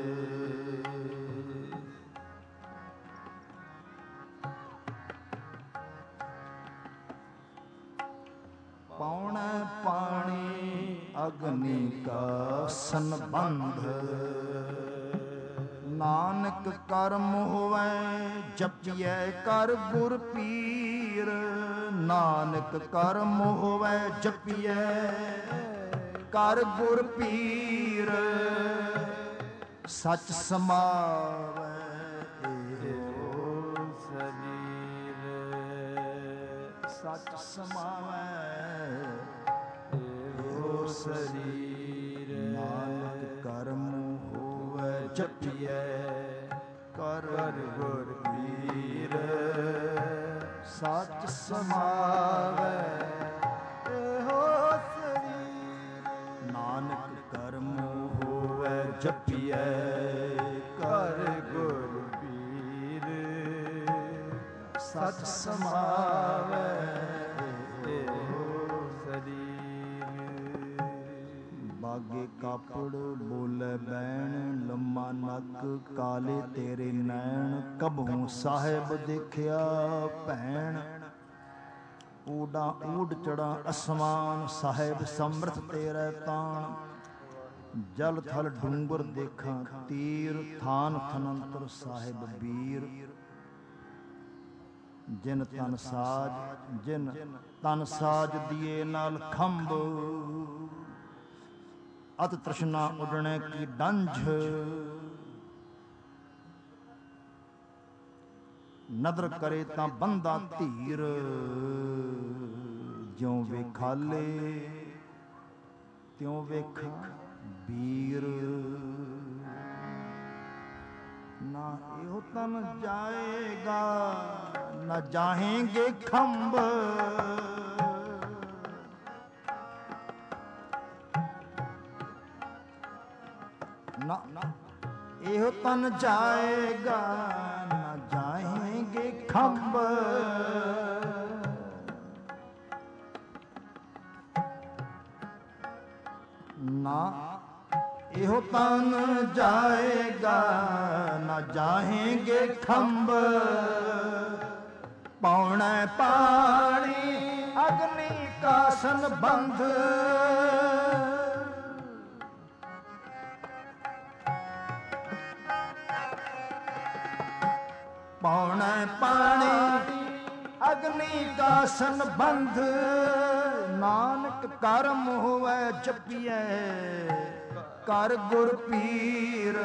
ਪੌਣਾ ਪਾਣੀ ਅਗਨੀ ਕਾ ਸੰਬੰਧ, ਨਾਨਕ ਕਰਮ ਹੋਵੈ ਜਪੀਐ ਕਰ ਗੁਰ ਪੀਰ, ਨਾਨਕ ਕਰਮ ਹੋਵੈ ਜਪੀਐ ਕਰ ਗੁਰ ਪੀਰ, ਸਚ ਸਮਾਵੈ ਇਹੋ ਸਰੀਰ, ਸਚ ਸਮਾਵੈ ਇਹੋ ਸਰੀਰ, ਨਾਨਕ ਕਰਮ ਹੋਵੈ ਜਪੀਐ ਕਰ ਗੁਰ ਪੀਰ, ਸਚ ਸਮਾਵੈ ਇਹੋ ਸਰੀਰ, ਨਾਨਕ ਕਰਮ ਹੋਵੈ ਜਪੀਐ ਕਰ ਗੁਰ ਪੀਰ, ਸਚ ਸਮਾਵੈ ਇਹੋ ਸਰੀਰ। ਬਾਗੇ ਕਾਪੜ ਬੋਲੇ ਬੈਣ, ਲੰਮਾ ਨੱਕ ਕਾਲੇ ਤੇਰੇ ਨੈਣ, ਕਬਹੂ ਸਾਹਿਬ ਦੇਖਿਆ ਭੈਣ, ਊੜਾ ਊੜ ਚੜਾ ਅਸਮਾਨ, ਸਾਹਿਬ ਸਮਰਥ ਤੇਰੇ ਤਾਣ, ਜਲ ਥਲ ਡੂੰਗਰ ਦੇਖਾਂ ਤੀਰ, ਥਾਨ ਥਨੰਤਰ ਸਾਹਿਬ ਬੀਰ, ਜਿਨ ਤਨ ਸਾਜ ਜਿਨ ਤਨ ਸਾਜ ਦੀਏ ਨਾਲ ਖੰਭ, ਅਤ ਤ੍ਰਿਸ਼ਨਾ ਉਡਣੇ ਕੀ ਡੰਝ, ਨਦਰ ਕਰੇ ਤਾਂ ਬੰਦਾ ਧੀਰ, ਜਿਉਂ ਵੇਖਾਲੇ ਤਿਉਂ ਵੇਖਾਂ ਵੀਰ। ਨਾ ਇਹੋ ਤਨ ਜਾਏਗਾ ਨਾ ਜਾਹੇਂਗੇ ਖੰਭ। ਨਾ ਇਹੋ ਤਨ ਜਾਏਗਾ ਨਾ ਜਾਹੇਂਗੇ ਖੰਭ। ਨਾ ਇਹੋ ਤਨ ਜਾਏਗਾ ਨਾ ਜਾਹੇਂਗੇ ਖੰਭ। ਪੌਣੇ ਪਾਣੀ ਅਗਨੀ ਕਾ ਸੰਬੰਧ। ਪੌਣੇ ਪਾਣੀ ਅਗਨੀ ਕਾ ਸੰਬੰਧ। ਨਾਨਕ ਕਰਮ ਹੋਵੇ ਜਪੀਐ ਕਰ ਗੁਰ ਪੀਰ।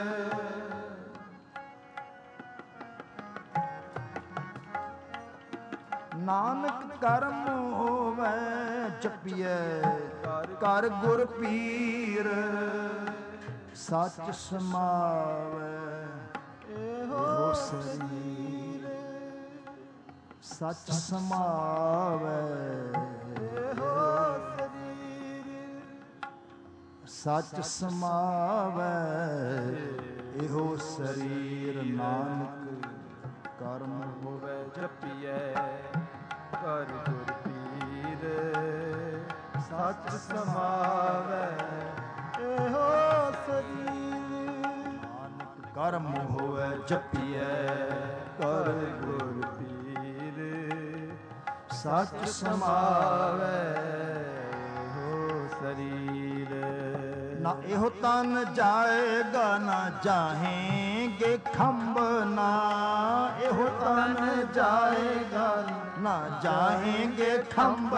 ਨਾਨਕ ਕਰਮ ਹੋਵੇ ਜਪੀਐ ਕਰ ਗੁਰ ਪੀਰ। ਸੱਚ ਸਮਾਵੈ ਇਹੋ ਸਰੀਰ। ਸੱਚ ਸਮਾਵੈ ਇਹੋ ਸਰੀਰ। ਸੱਚ ਸਮਾਵੈ ਇਹੋ ਸਰੀਰ। ਨਾਨਕ ਕਰਮ ਹੋਵੇ ਜਪੀਐ ਕਰ ਗੁਰ ਪੀਰ। ਸੱਚ ਸਮਾਵੈ ਇਹੋ ਸਰੀਰ। ਨਾਨਕ ਕਰਮ ਹੋਵੇ ਜਪੀਐ ਕਰ ਗੁਰ ਪੀਰ। ਸੱਚ ਸਮਾਵੈ ਇਹੋ ਸਰੀਰ। ਨਾ ਇਹੋ ਤਨ ਜਾਏਗਾ ਨਾ ਜਾਹੇਂਗੇ ਖੰਭ। ਨਾ ਇਹੋ ਤਨ ਜਾਏਗਾ ਨਾ ਜਾਹੇਂਗੇ ਖੰਭ।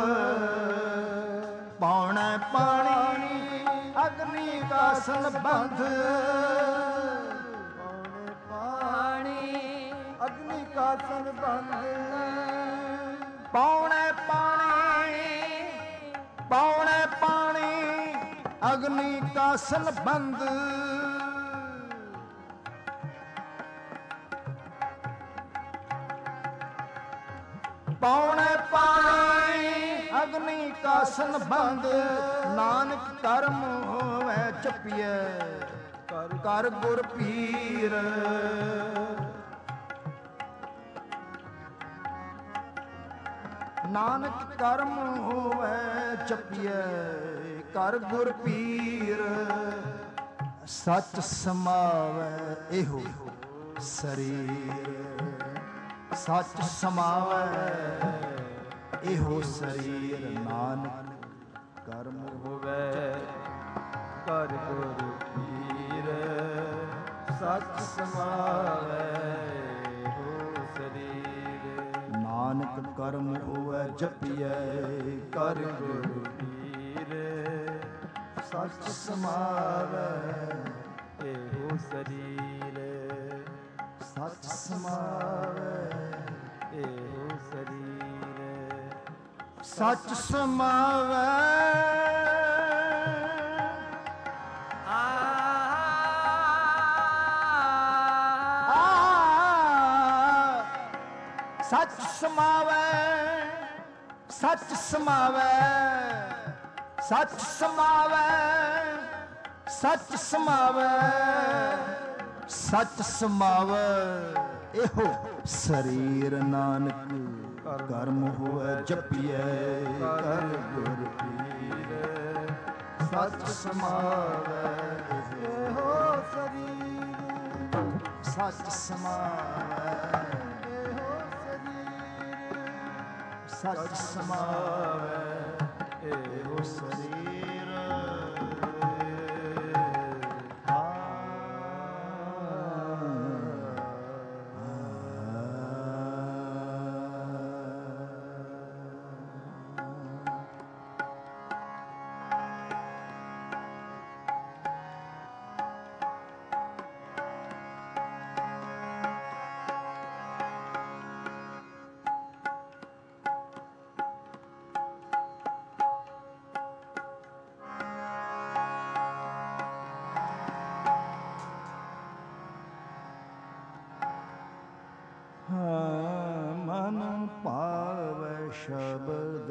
ਪੌਣੇ ਪਾਣੀ ਅਗਨੀ ਕਾ ਸੰਬੰਧ। ਪੌਣੇ ਪਾਣੀ ਅਗਨੀ ਕਾ ਸੰਬੰਧ। ਪੌਣੇ ਪਾਣੀ ਪੌਣੇ ਪਾਣੀ ਅਗਨੀ ਕਾ ਸੰਬੰਧ। ਪੌਣੇ ਪਾਣੀ ਅਗਨੀ ਕਾ ਸੰਬੰਧ। ਨਾਨਕ ਕਰਮ ਹੋਵੇ ਜਪੀਐ ਕਰ ਗੁਰ ਪੀਰ। ਨਾਨਕ ਕਰਮ ਹੋਵੇ ਜਪੀਐ ਕਰ ਗੁਰ ਪੀਰ। ਸੱਚ ਸਮਾਵੈ ਇਹੋ ਸਰੀਰ। ਸੱਚ ਸਮਾਵੈ ਇਹੋ ਸਰੀਰ। ਨਾਨਕ ਕਰਮ ਹੋਵੇ ਕਰ ਗੁਰ ਪੀਰ। ਸੱਚ ਸਮਾਵੈ ਇਹੋ ਸਰੀਰ। ਨਾਨਕ ਕਰਮ ਹੋਵੇ ਜਪੀਐ ਕਰ ਗੁਰ ਪੀਰ। ਸੱਚ ਸਮਾਵੈ ਇਹੋ ਸਰੀਰ। ਸੱਚ ਸਮਾਵੈ ਇਹੋ ਸਰੀਰ। ਸੱਚ ਸਮਾਵੈ ਸੱਚ ਸਮਾਵੈ ਸੱਚ ਸਮਾਵੈ ਸੱਚ ਸਮਾਵੈ ਸੱਚ ਸਮਾਵੈ ਸੱਚ ਸਮਾਵੈ ਇਹੋ ਸਰੀਰ। ਨਾਨਕ ਕਰਮ ਹੋਵੇ ਜਪੀਐ ਕਰ ਗੁਰ ਪੀਰ। ਸੱਚ ਸਮਾਵੈ ਇਹੋ ਸਰੀਰ। ਸੱਚ ਸਮਾਵੈ ਇਹੋ ਸਰੀਰ। ਸੱਚ ਸਮਾਵੈ ਇਹੋ ਸਰੀਰ। ਪਾਵੈ ਸ਼ਬਦ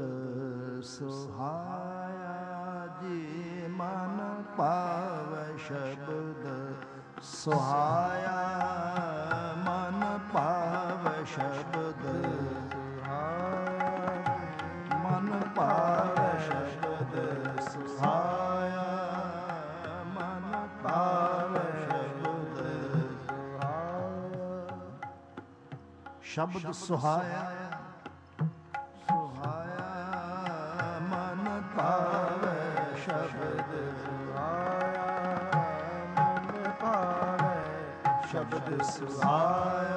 ਸੁਹਾਇਆ ਜੀ, ਮਨ ਪਾਵੈ ਸ਼ਬਦ ਸੁਹਾਇਆ, ਮਨ ਪਾਵੈ ਸ਼ਬਦ ਸੁਹਾਇਆ, ਮਨ ਪਾਵੈ ਸ਼ਬਦ ਸੁਹਾਇਆ, ਮਨ ਪਾਵੈ ਸ਼ਬਦ ਸੁਹਾਇਆ। ਸ਼ਬਦ ਸੁਹਾਇਆ, ਸੁਹਾਇਆ, ਮਨ ਪਾਵੈ ਸ਼ਬਦ ਸੁਹਾਇਆ, ਮਨ ਪਾਵੈ ਸ਼ਬਦ ਸੁਹਾਇਆ।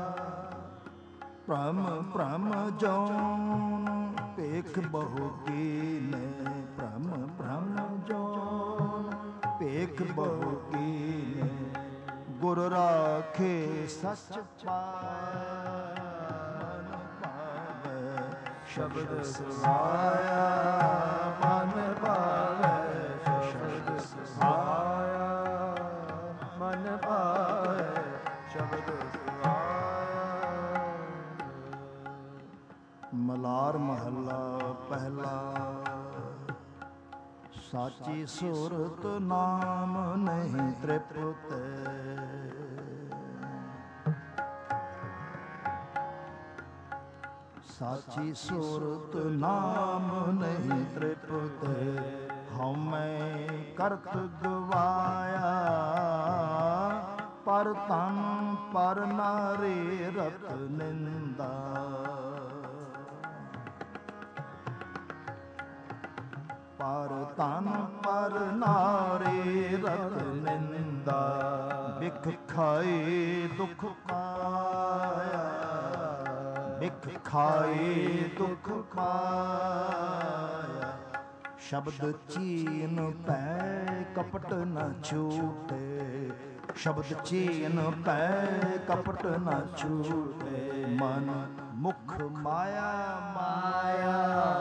ਭ੍ਰਮ ਭ੍ਰਮ ਜੋਨ ਭੇਖ ਬਹੁ ਕੀਨੇ, ਭ੍ਰਮ ਭ੍ਰਮ ਜੋਨ ਭੇਖ ਬਹੁ ਕੀਨੇ, ਗੁਰ ਰਾਖੇ ਸੱਚ ਪਾਇਆ, ਮਨ ਪਾਵੈ ਸ਼ਬਦ ਸੁਹਾਇਆ, ਮਨ ਪਾਵੈ ਸ਼ਬਦ ਸੁਹਾਇਆ, ਮਨ ਪਾਵੈ ਸ਼ਬਦ ਸੁਹਾਇਆ। ਮਲਾਰ ਮਹੱਲਾ ਪਹਿਲਾ। ਸਾਚੀ ਸੂਰਤ ਨਾਮ ਨਹੀਂ ਤ੍ਰਿਪਤ, ਸਾਚੀ ਸੂਰਤ ਨਾਮ ਨਹੀਂ ਤ੍ਰਿਪਤ, ਹਉਮੈ ਕਰਤ ਗਵਾਇਆ, ਪਰ ਤਨ ਪਰ ਨਾਰੇ ਰਤ ਨਿੰਦਾ, ਪਰ ਤਨ ਪਰ ਨਾਰੇ ਰਤ ਨਿੰਦਾ, ਬਿਖ ਖਾਏ ਦੁਖ ਪਾਇਆ, ਬਿਖ ਖਾਏ ਦੁਖ ਪਾਇਆ। ਸ਼ਬਦ ਚੀਨ ਪੈ ਕਪਟ ਨ ਛੂਟੇ, ਸ਼ਬਦ ਚੀਨ ਪੈ ਕਪਟ ਨ ਛੂਟੇ, ਮਨ ਮੁਖ ਮਾਇਆ ਮਾਇਆ,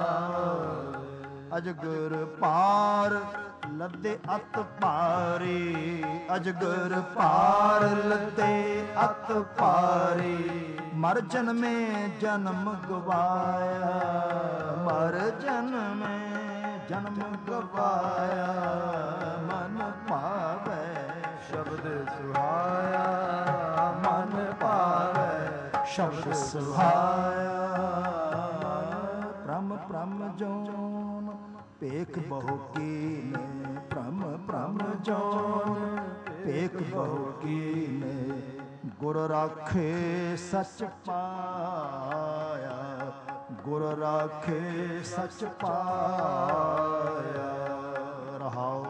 ਅਜਗਰ ਪਾਰ ਲੱਦੇ ਅਤ ਭਾਰੀ, ਅਜਗਰ ਪਾਰ ਲੱਦੇ ਅਤ ਭਾਰੀ, ਮਰ ਜਨਮੇ ਜਨਮ ਗਵਾਇਆ, ਮਰ ਜਨਮੇ ਜਨਮ ਗਵਾਇਆ, ਮਨ ਭਾਵੈ ਸ਼ਬਦ ਸੁਹਾਇਆ, ਮਨ ਭਾਵੈ ਸ਼ਬਦ ਸੁਹਾਇਆ। ਭ੍ਰਮ ਭ੍ਰਮ ਜੋਨ ਭੇਖ ਬਹੁ ਕੀਨੇ, ਭ੍ਰਮ ਭ੍ਰਮ ਜੋਨ ਭੇਖ ਬਹੁ ਕੀਨੇ, ਗੁਰ ਰਾਖੇ ਸੱਚ ਪਾਇਆ, ਗੁਰ ਰਾਖੇ ਸੱਚ ਪਾਇਆ। ਰਹਾਉ।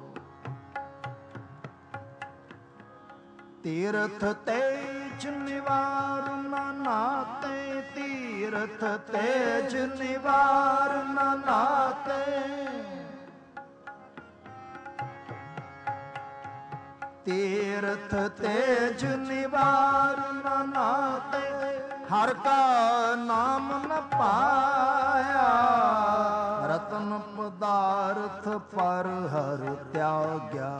ਤੀਰਥ ਤੇਜ ਨਿਵਾਰ ਨਾਤੇ, ਤੀਰਥ ਤੇਜ ਨਿਵਾਰ ਨਾਤੇ, ਤੀਰਥ ਤੇਜ ਨਿਵਾਰ ਨਾਤੇ, ਹਰ ਕਾ ਨਾਮ ਨ ਪਾਇਆ, ਰਤਨ ਪਦਾਰਥ ਪਰ ਹਰ ਤਿਆਗਿਆ,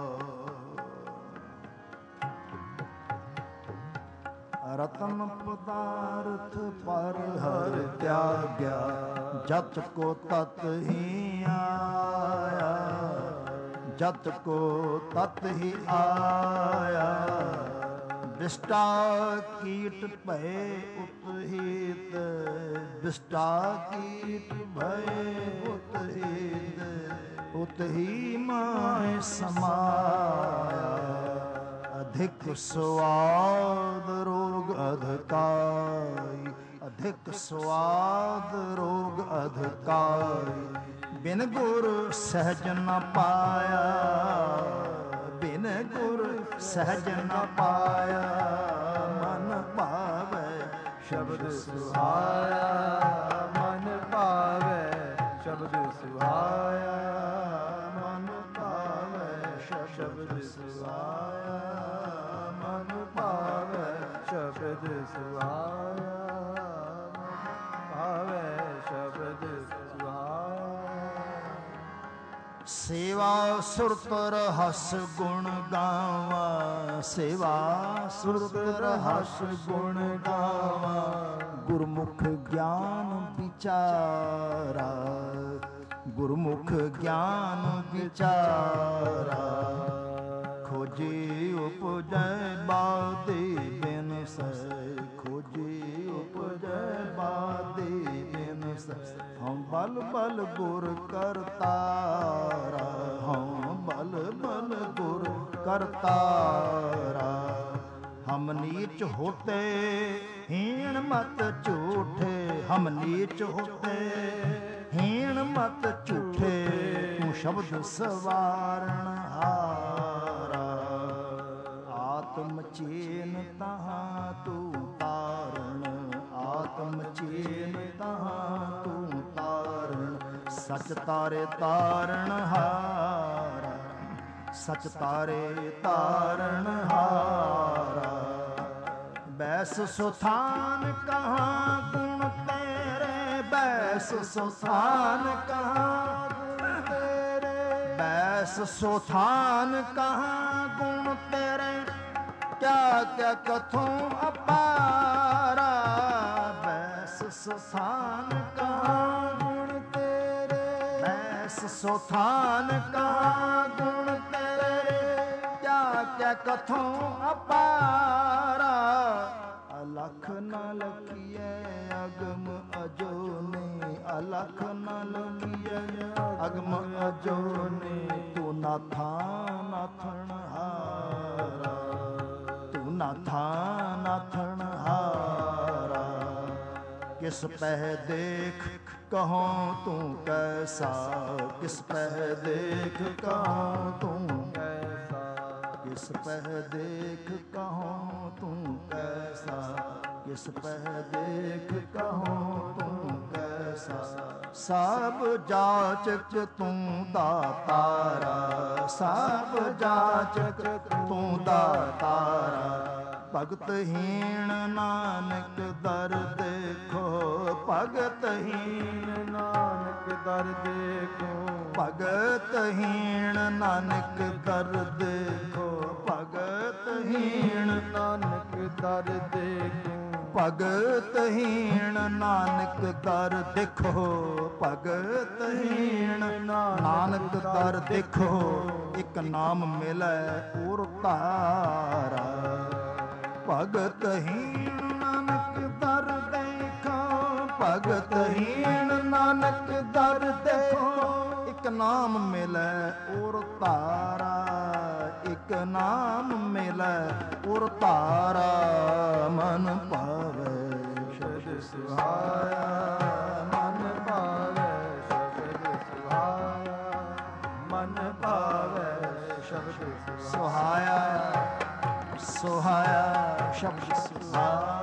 ਰਤਨ ਪਦਾਰਥ ਪਰ ਹਰ ਤਿਆਗਿਆ, ਜਤ ਕੋ ਤਤ ਹੀ ਆਇਆ, ਜਤ ਕੋ ਤਤ ਹੀ ਆਇਆ, ਵਿਸ਼ਟਾ ਕੀਟ ਭਏ ਉਤਹੀਤ, ਵਿਸ਼ਟਾ ਕੀਟ ਭਏ ਉਤਹੀਤ, ਉਤਹੀ ਮਾਹਿ ਸਮਾਇਆ, ਅਧਿਕ ਸਵਾਦ ਰੋਗ ਅਧਿਕਾਈ, ਅਧਿਕ ਸਵਾਦ ਰੋਗ ਅਧਿਕਾਈ, ਬਿਨ ਗੁਰ ਸਹਿਜ ਨ ਪਾਇਆ, ਬਿਨ ਗੁਰ ਸਹਿਜ ਨ ਪਾਇਆ, ਮਨ ਭਾਵੈ ਸ਼ਬਦ ਸੁਹਾਇਆ, ਮਨ ਭਾਵੈ ਸ਼ਬਦ ਸੁਹਾਇਆ, ਮਨ ਭਾਵੈ ਸ਼ਬਦ ਸੁਹਾਇਆ, ਮਨ ਭਾਵੈ ਸ਼ਬਦ ਸੁਹਾਇਆ, ਭਾਵੈ ਸ਼ਬਦ ਸੁਹਾਇਆ। ਸੇਵਾ ਸੁਰਤ ਰਹਸ ਗੁਣ ਗਾਵਾਂ, ਸੇਵਾ ਸੁਰਤ ਰਹਸ ਗੁਣ ਗਾਵਾਂ, ਗੁਰਮੁਖ ਗਿਆਨ ਵਿਚਾਰਾ, ਗੁਰਮੁਖ ਗਿਆਨ ਵਿਚਾਰਾ। ਖੋਜੀ ਉਪਜੈ ਬਾਦਿ ਬਿਨਸੈ, ਖੋਜੀ ਉਪਜੈ ਬਾਦਿ ਬਿਨਸੈ। ਹਮ ਬਲ ਬਲ ਗੁਰ ਕਰਤਾਰਾ, ਹਮ ਬਲ ਬਲ ਗੁਰ ਕਰਤਾਰਾ। ਹਮ ਨੀਚ ਹੋਤੇ ਹੀਣ ਮਤ ਝੂਠੇ, ਹਮ ਨੀਚ ਹੋਤੇ ਹੀਣ ਮਤ ਝੂਠੇ। ਤੂੰ ਸ਼ਬਦ ਸਵਾਰਨ ਹਾਰਾ, ਆਤਮ ਚੇਨ ਤਹਾਂ ਤੂੰ ਤਾਰਨ, ਆਤਮ ਚੇਨ ਤਹਾਂ ਤੂੰ ਤਾਰਨ। ਸਚ ਤਾਰੇ ਤਾਰਨ ਹਾਰਾ, ਸਚ ਤਾਰੇ ਤਾਰਨ ਹਾਰਾ। ਬੈਸ ਸੁਥਾਨ ਕਹਾਂ ਗੁਣ ਤੇਰੇ, ਬੈਸ ਸੁਥਾਨ ਕਹਾਂ ਗੁਣ ਤੇਰੇ। ਬੈਸ ਸੁਥਾਨ ਕਹਾਂ ਗੁਣ ਤੇਰੇ, ਕਿਆ ਕਿਆ ਕਥੋਂ ਅਪਾਰਾ। ਬੈਸ ਸੁਥਾਨ ਕਹਾਂ ਗੁਣ ਤੇਰੇ, ਬੈਸ ਸੁਥਾਨ ਕਹਾਂ ਗੁਣ ਤੇਰੇ। ਕਿਆ ਕਿਆ ਕਥੋਂ ਅਪਾਰਾ। ਅਲਖ ਨ ਲਖੀਐ ਅਗਮ ਅਜੋਨੀ, ਅਲਖ ਨ ਲਖੀਐ ਅਗਮ ਅਜੋਨੀ। ਤੂੰ ਨਾਥਾ ਨਾਥਣ ਹਾਰਾ, ਤੂੰ ਨਾਥਾ ਨਾਥਣ ਹਾਰਾ। ਕਿਸ ਪਹਿ ਦੇਖ ਕਹੋਂ ਤੂੰ ਕੈਸਾ, ਕਿਸ ਪਹਿ ਦੇਖ ਕਹੋਂ ਤੂੰ ਕੈਸਾ। ਕਿਸ ਪਹਿ ਦੇਖ ਕਹੋਂ ਤੂੰ ਕੈਸਾ, ਕਿਸ ਪਹਿ ਦੇਖ ਕਹੋਂ ਤੂੰ ਕੈਸਾ। ਸਭ ਜਾਚਕ ਤੂੰ ਦਾਤਾਰਾ, ਸਭ ਜਾਚਕ ਤੂੰ ਦਾਤਾਰਾ। ਭਗਤ ਹੀਣ ਨਾਨਕ ਦਰ ਦੇਖੋ, ਭਗਤ ਹੀਣ ਨਾਨਕ ਦਰ ਦੇਖੋ। ਭਗਤ ਹੀਣ ਨਾਨਕ ਦਰ ਦੇਖੋ, ਭਗਤ ਹੀਣ ਨਾਨਕ ਦਰ ਦੇਖੋ। ਭਗਤ ਹੀਣ ਨਾਨਕ ਦਰ ਦੇਖੋ, ਭਗਤ ਹੀਣ ਨਾਨਕ ਦਰ ਦੇਖੋ। ਇਕ ਨਾਮ ਮਿਲੈ ਔਰ ਧਾਰਾ, ਭਗਤ ਹੀਣ ਨਾਨਕ ਦਰ ਦੇਖੋ, ਭਗਤ ਹੀਣ ਨਾਨਕ ਦਰ ਦੇਖੋ। ਇਕ ਨਾਮ ਮਿਲੈ ਔਰ ਧਾਰਾ, ਇਕ ਨਾਮ ਮਿਲੈ ਔਰ ਧਾਰਾ। ਮਨ ਭਾਵੈ ਸ਼ਬਦ ਸੁਹਾਇਆ, ਮਨ ਭਾਵੈ ਸ਼ਬਦ ਸੁਹਾਇਆ, ਮਨ ਭਾਵੈ ਸ਼ਬਦ ਸੁਹਾਇਆ, ਸੁਹਾਇਆ ਸ਼ਬਦ ਸੁਹਾਇਆ।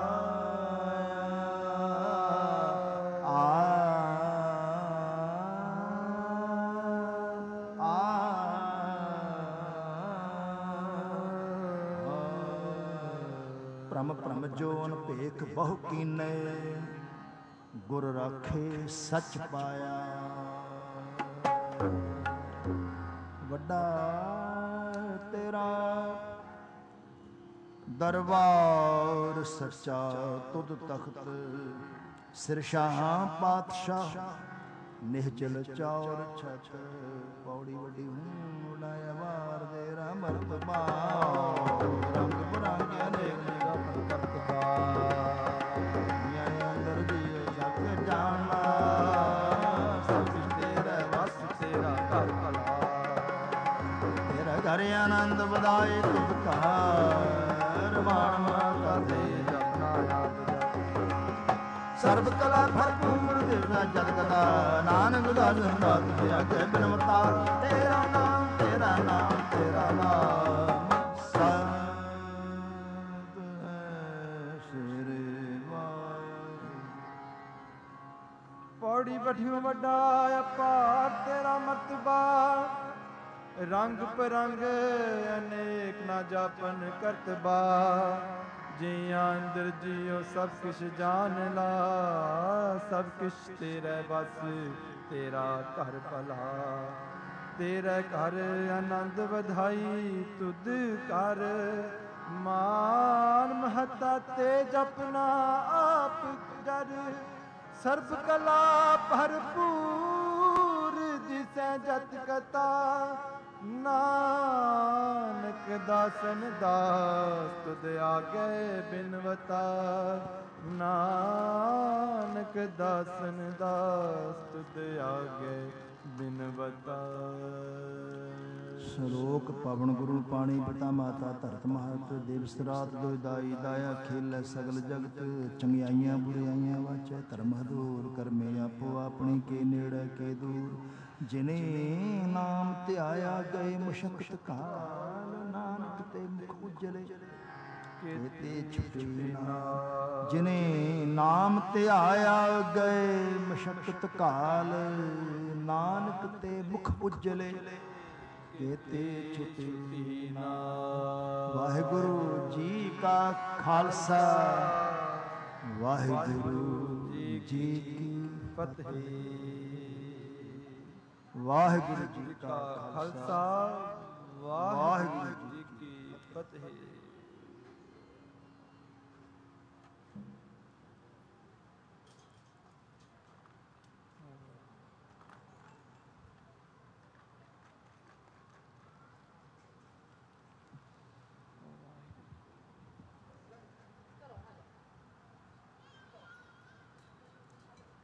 ਭ੍ਰਮ ਭ੍ਰਮ ਜੋਨ ਭੇਖ ਬਹੁ ਕੀਨੇ, ਗੁਰ ਰਾਖੇ ਸੱਚ ਪਾਇਆ। ਵੱਡਾ ਤੇਰਾ ਦਰਬਾਰ ਸੱਚਾ, ਤੁਧ ਤਖਤ ਸਿਰ ਸ਼ਾਹਾਂ ਪਾਤਸ਼ਾਹ। ਨਿਹਚਲ ਚੌਰ ਛਛ ਪੌੜੀ ਵੱਡੀ ਹੂੰ ਉਡਾਇਆ ਵਾਰ ਦੇ ਮਰਤਬਾ। ਰੰਗ ਬਰੰਗੇ ਅਨੇਕ ਕਰਤਬਾ, ਅੰਦਰ ਜੀਓ ਜਗ ਜਾਣਾ। ਸਭ ਤੇਰਾ ਵਸ ਤੇਰਾ ਘਰ ਭਲਾ, ਤੇਰਾ ਘਰ ਆਨੰਦ ਵਧਾਏ ਤੁਧ ਘਰ। ਮਾਣ ਮਾਤਾ ਦੇ ਜਪਨਾ ਯਾਦ ਸਰਬ ਕਲਾ ਭਰਪੂਰ ਤੇਰਾ ਜਗਦਾ। ਨਾਨਕ ਦਾ ਜੰਦਾ ਤੇ ਅਗੇ ਬਿਨਮਤਾ। ਤੇਰਾ ਨਾਮ ਤੇਰਾ ਨਾਮ ਤੇਰਾ ਨਾਮ ਸਤ ਸ੍ਰੀ ਵਾਹਿਗੁਰੂ। ਪੌੜੀ ਬਠਿਓ ਵੱਡਾ ਅਪਾਰ ਤੇਰਾ ਮਰਤਬਾ। ਰੰਗ ਪਰੰਗ ਅਨੇਕ ਨਾ ਜਾਪਨ ਕਰਤਬਾ। ਜੀਆਂ ਅੰਦਰ ਜੀਓ ਸਭ ਕੁਛ ਜਾਣ ਲਾ। ਸਭ ਕੁਛ ਤੇਰੇ ਬਸ ਤੇਰਾ ਘਰ ਭਲਾ। ਤੇਰੇ ਘਰ ਆਨੰਦ ਵਧਾਈ ਤੁਧ ਕਰ। ਮਾਨ ਮਹੱਤਾ ਤੇ ਜਪਨਾ ਆਪ ਜਰ ਸਰਬ ਕਲਾ ਭਰਪੂਰ ਜਿਸੈ ਜਤ ਕਤਾ ਨਾਨਕ ਦਾਸਨ ਦਾਸ ਤੁਧ ਆਗੇ ਬਿਨਵਤਾ ਨਾਨਕ ਦਾਸਨ ਦਾਸ ਤੁਧ ਆਗੇ ਬਿਨਵਤਾ। ਸ਼ਲੋਕ ਪਵਨ ਗੁਰੂ ਪਾਣੀ ਪਿਤਾ ਮਾਤਾ ਧਰਤ ਮਹਤ ਦਿਵਸ ਰਾਤ ਦੁਇ ਦਾਈ ਦਾਇਆ ਖੇਲੇ ਸਗਲ ਜਗਤ ਚੰਗਿਆਈਆਂ ਬੁਰਿਆਈਆਂ ਵਾਚੈ ਧਰਮ ਹਦੂਰ ਕਰਮੇ ਆਪੋ ਆਪਣੀ ਕੇ ਨੇੜੇ ਕੇ ਦੂਰ ਜਿਨੇ ਨਾਮ ਧਿਆਇਆ ਗਏ ਮੁਸ਼ਕਤ ਕਾਲ ਨਾਨਕ ਤੇ ਮੁਖ ਉਜਲੇ ਕੇਤੇ ਛੁਟੇ ਨਾ ਜਿਨੇ ਨਾਮ ਧਿਆਇਆ ਗਏ ਮੁਸ਼ਕਤ ਕਾਲ ਨਾਨਕ ਤੇ ਮੁਖ ਉਜਲੇ ਕੇਤੇ ਛੁਟੇ ਨਾ। ਵਾਹਿਗੁਰੂ ਜੀ ਕਾ ਖਾਲਸਾ ਵਾਹਿਗੁਰੂ ਜੀ ਕੀ ਫਤਿਹ। ਵਾਹਿਗੁਰੂ ਜੀ ਕਾ ਖਾਲਸਾ ਵਾਹਿਗੁਰੂ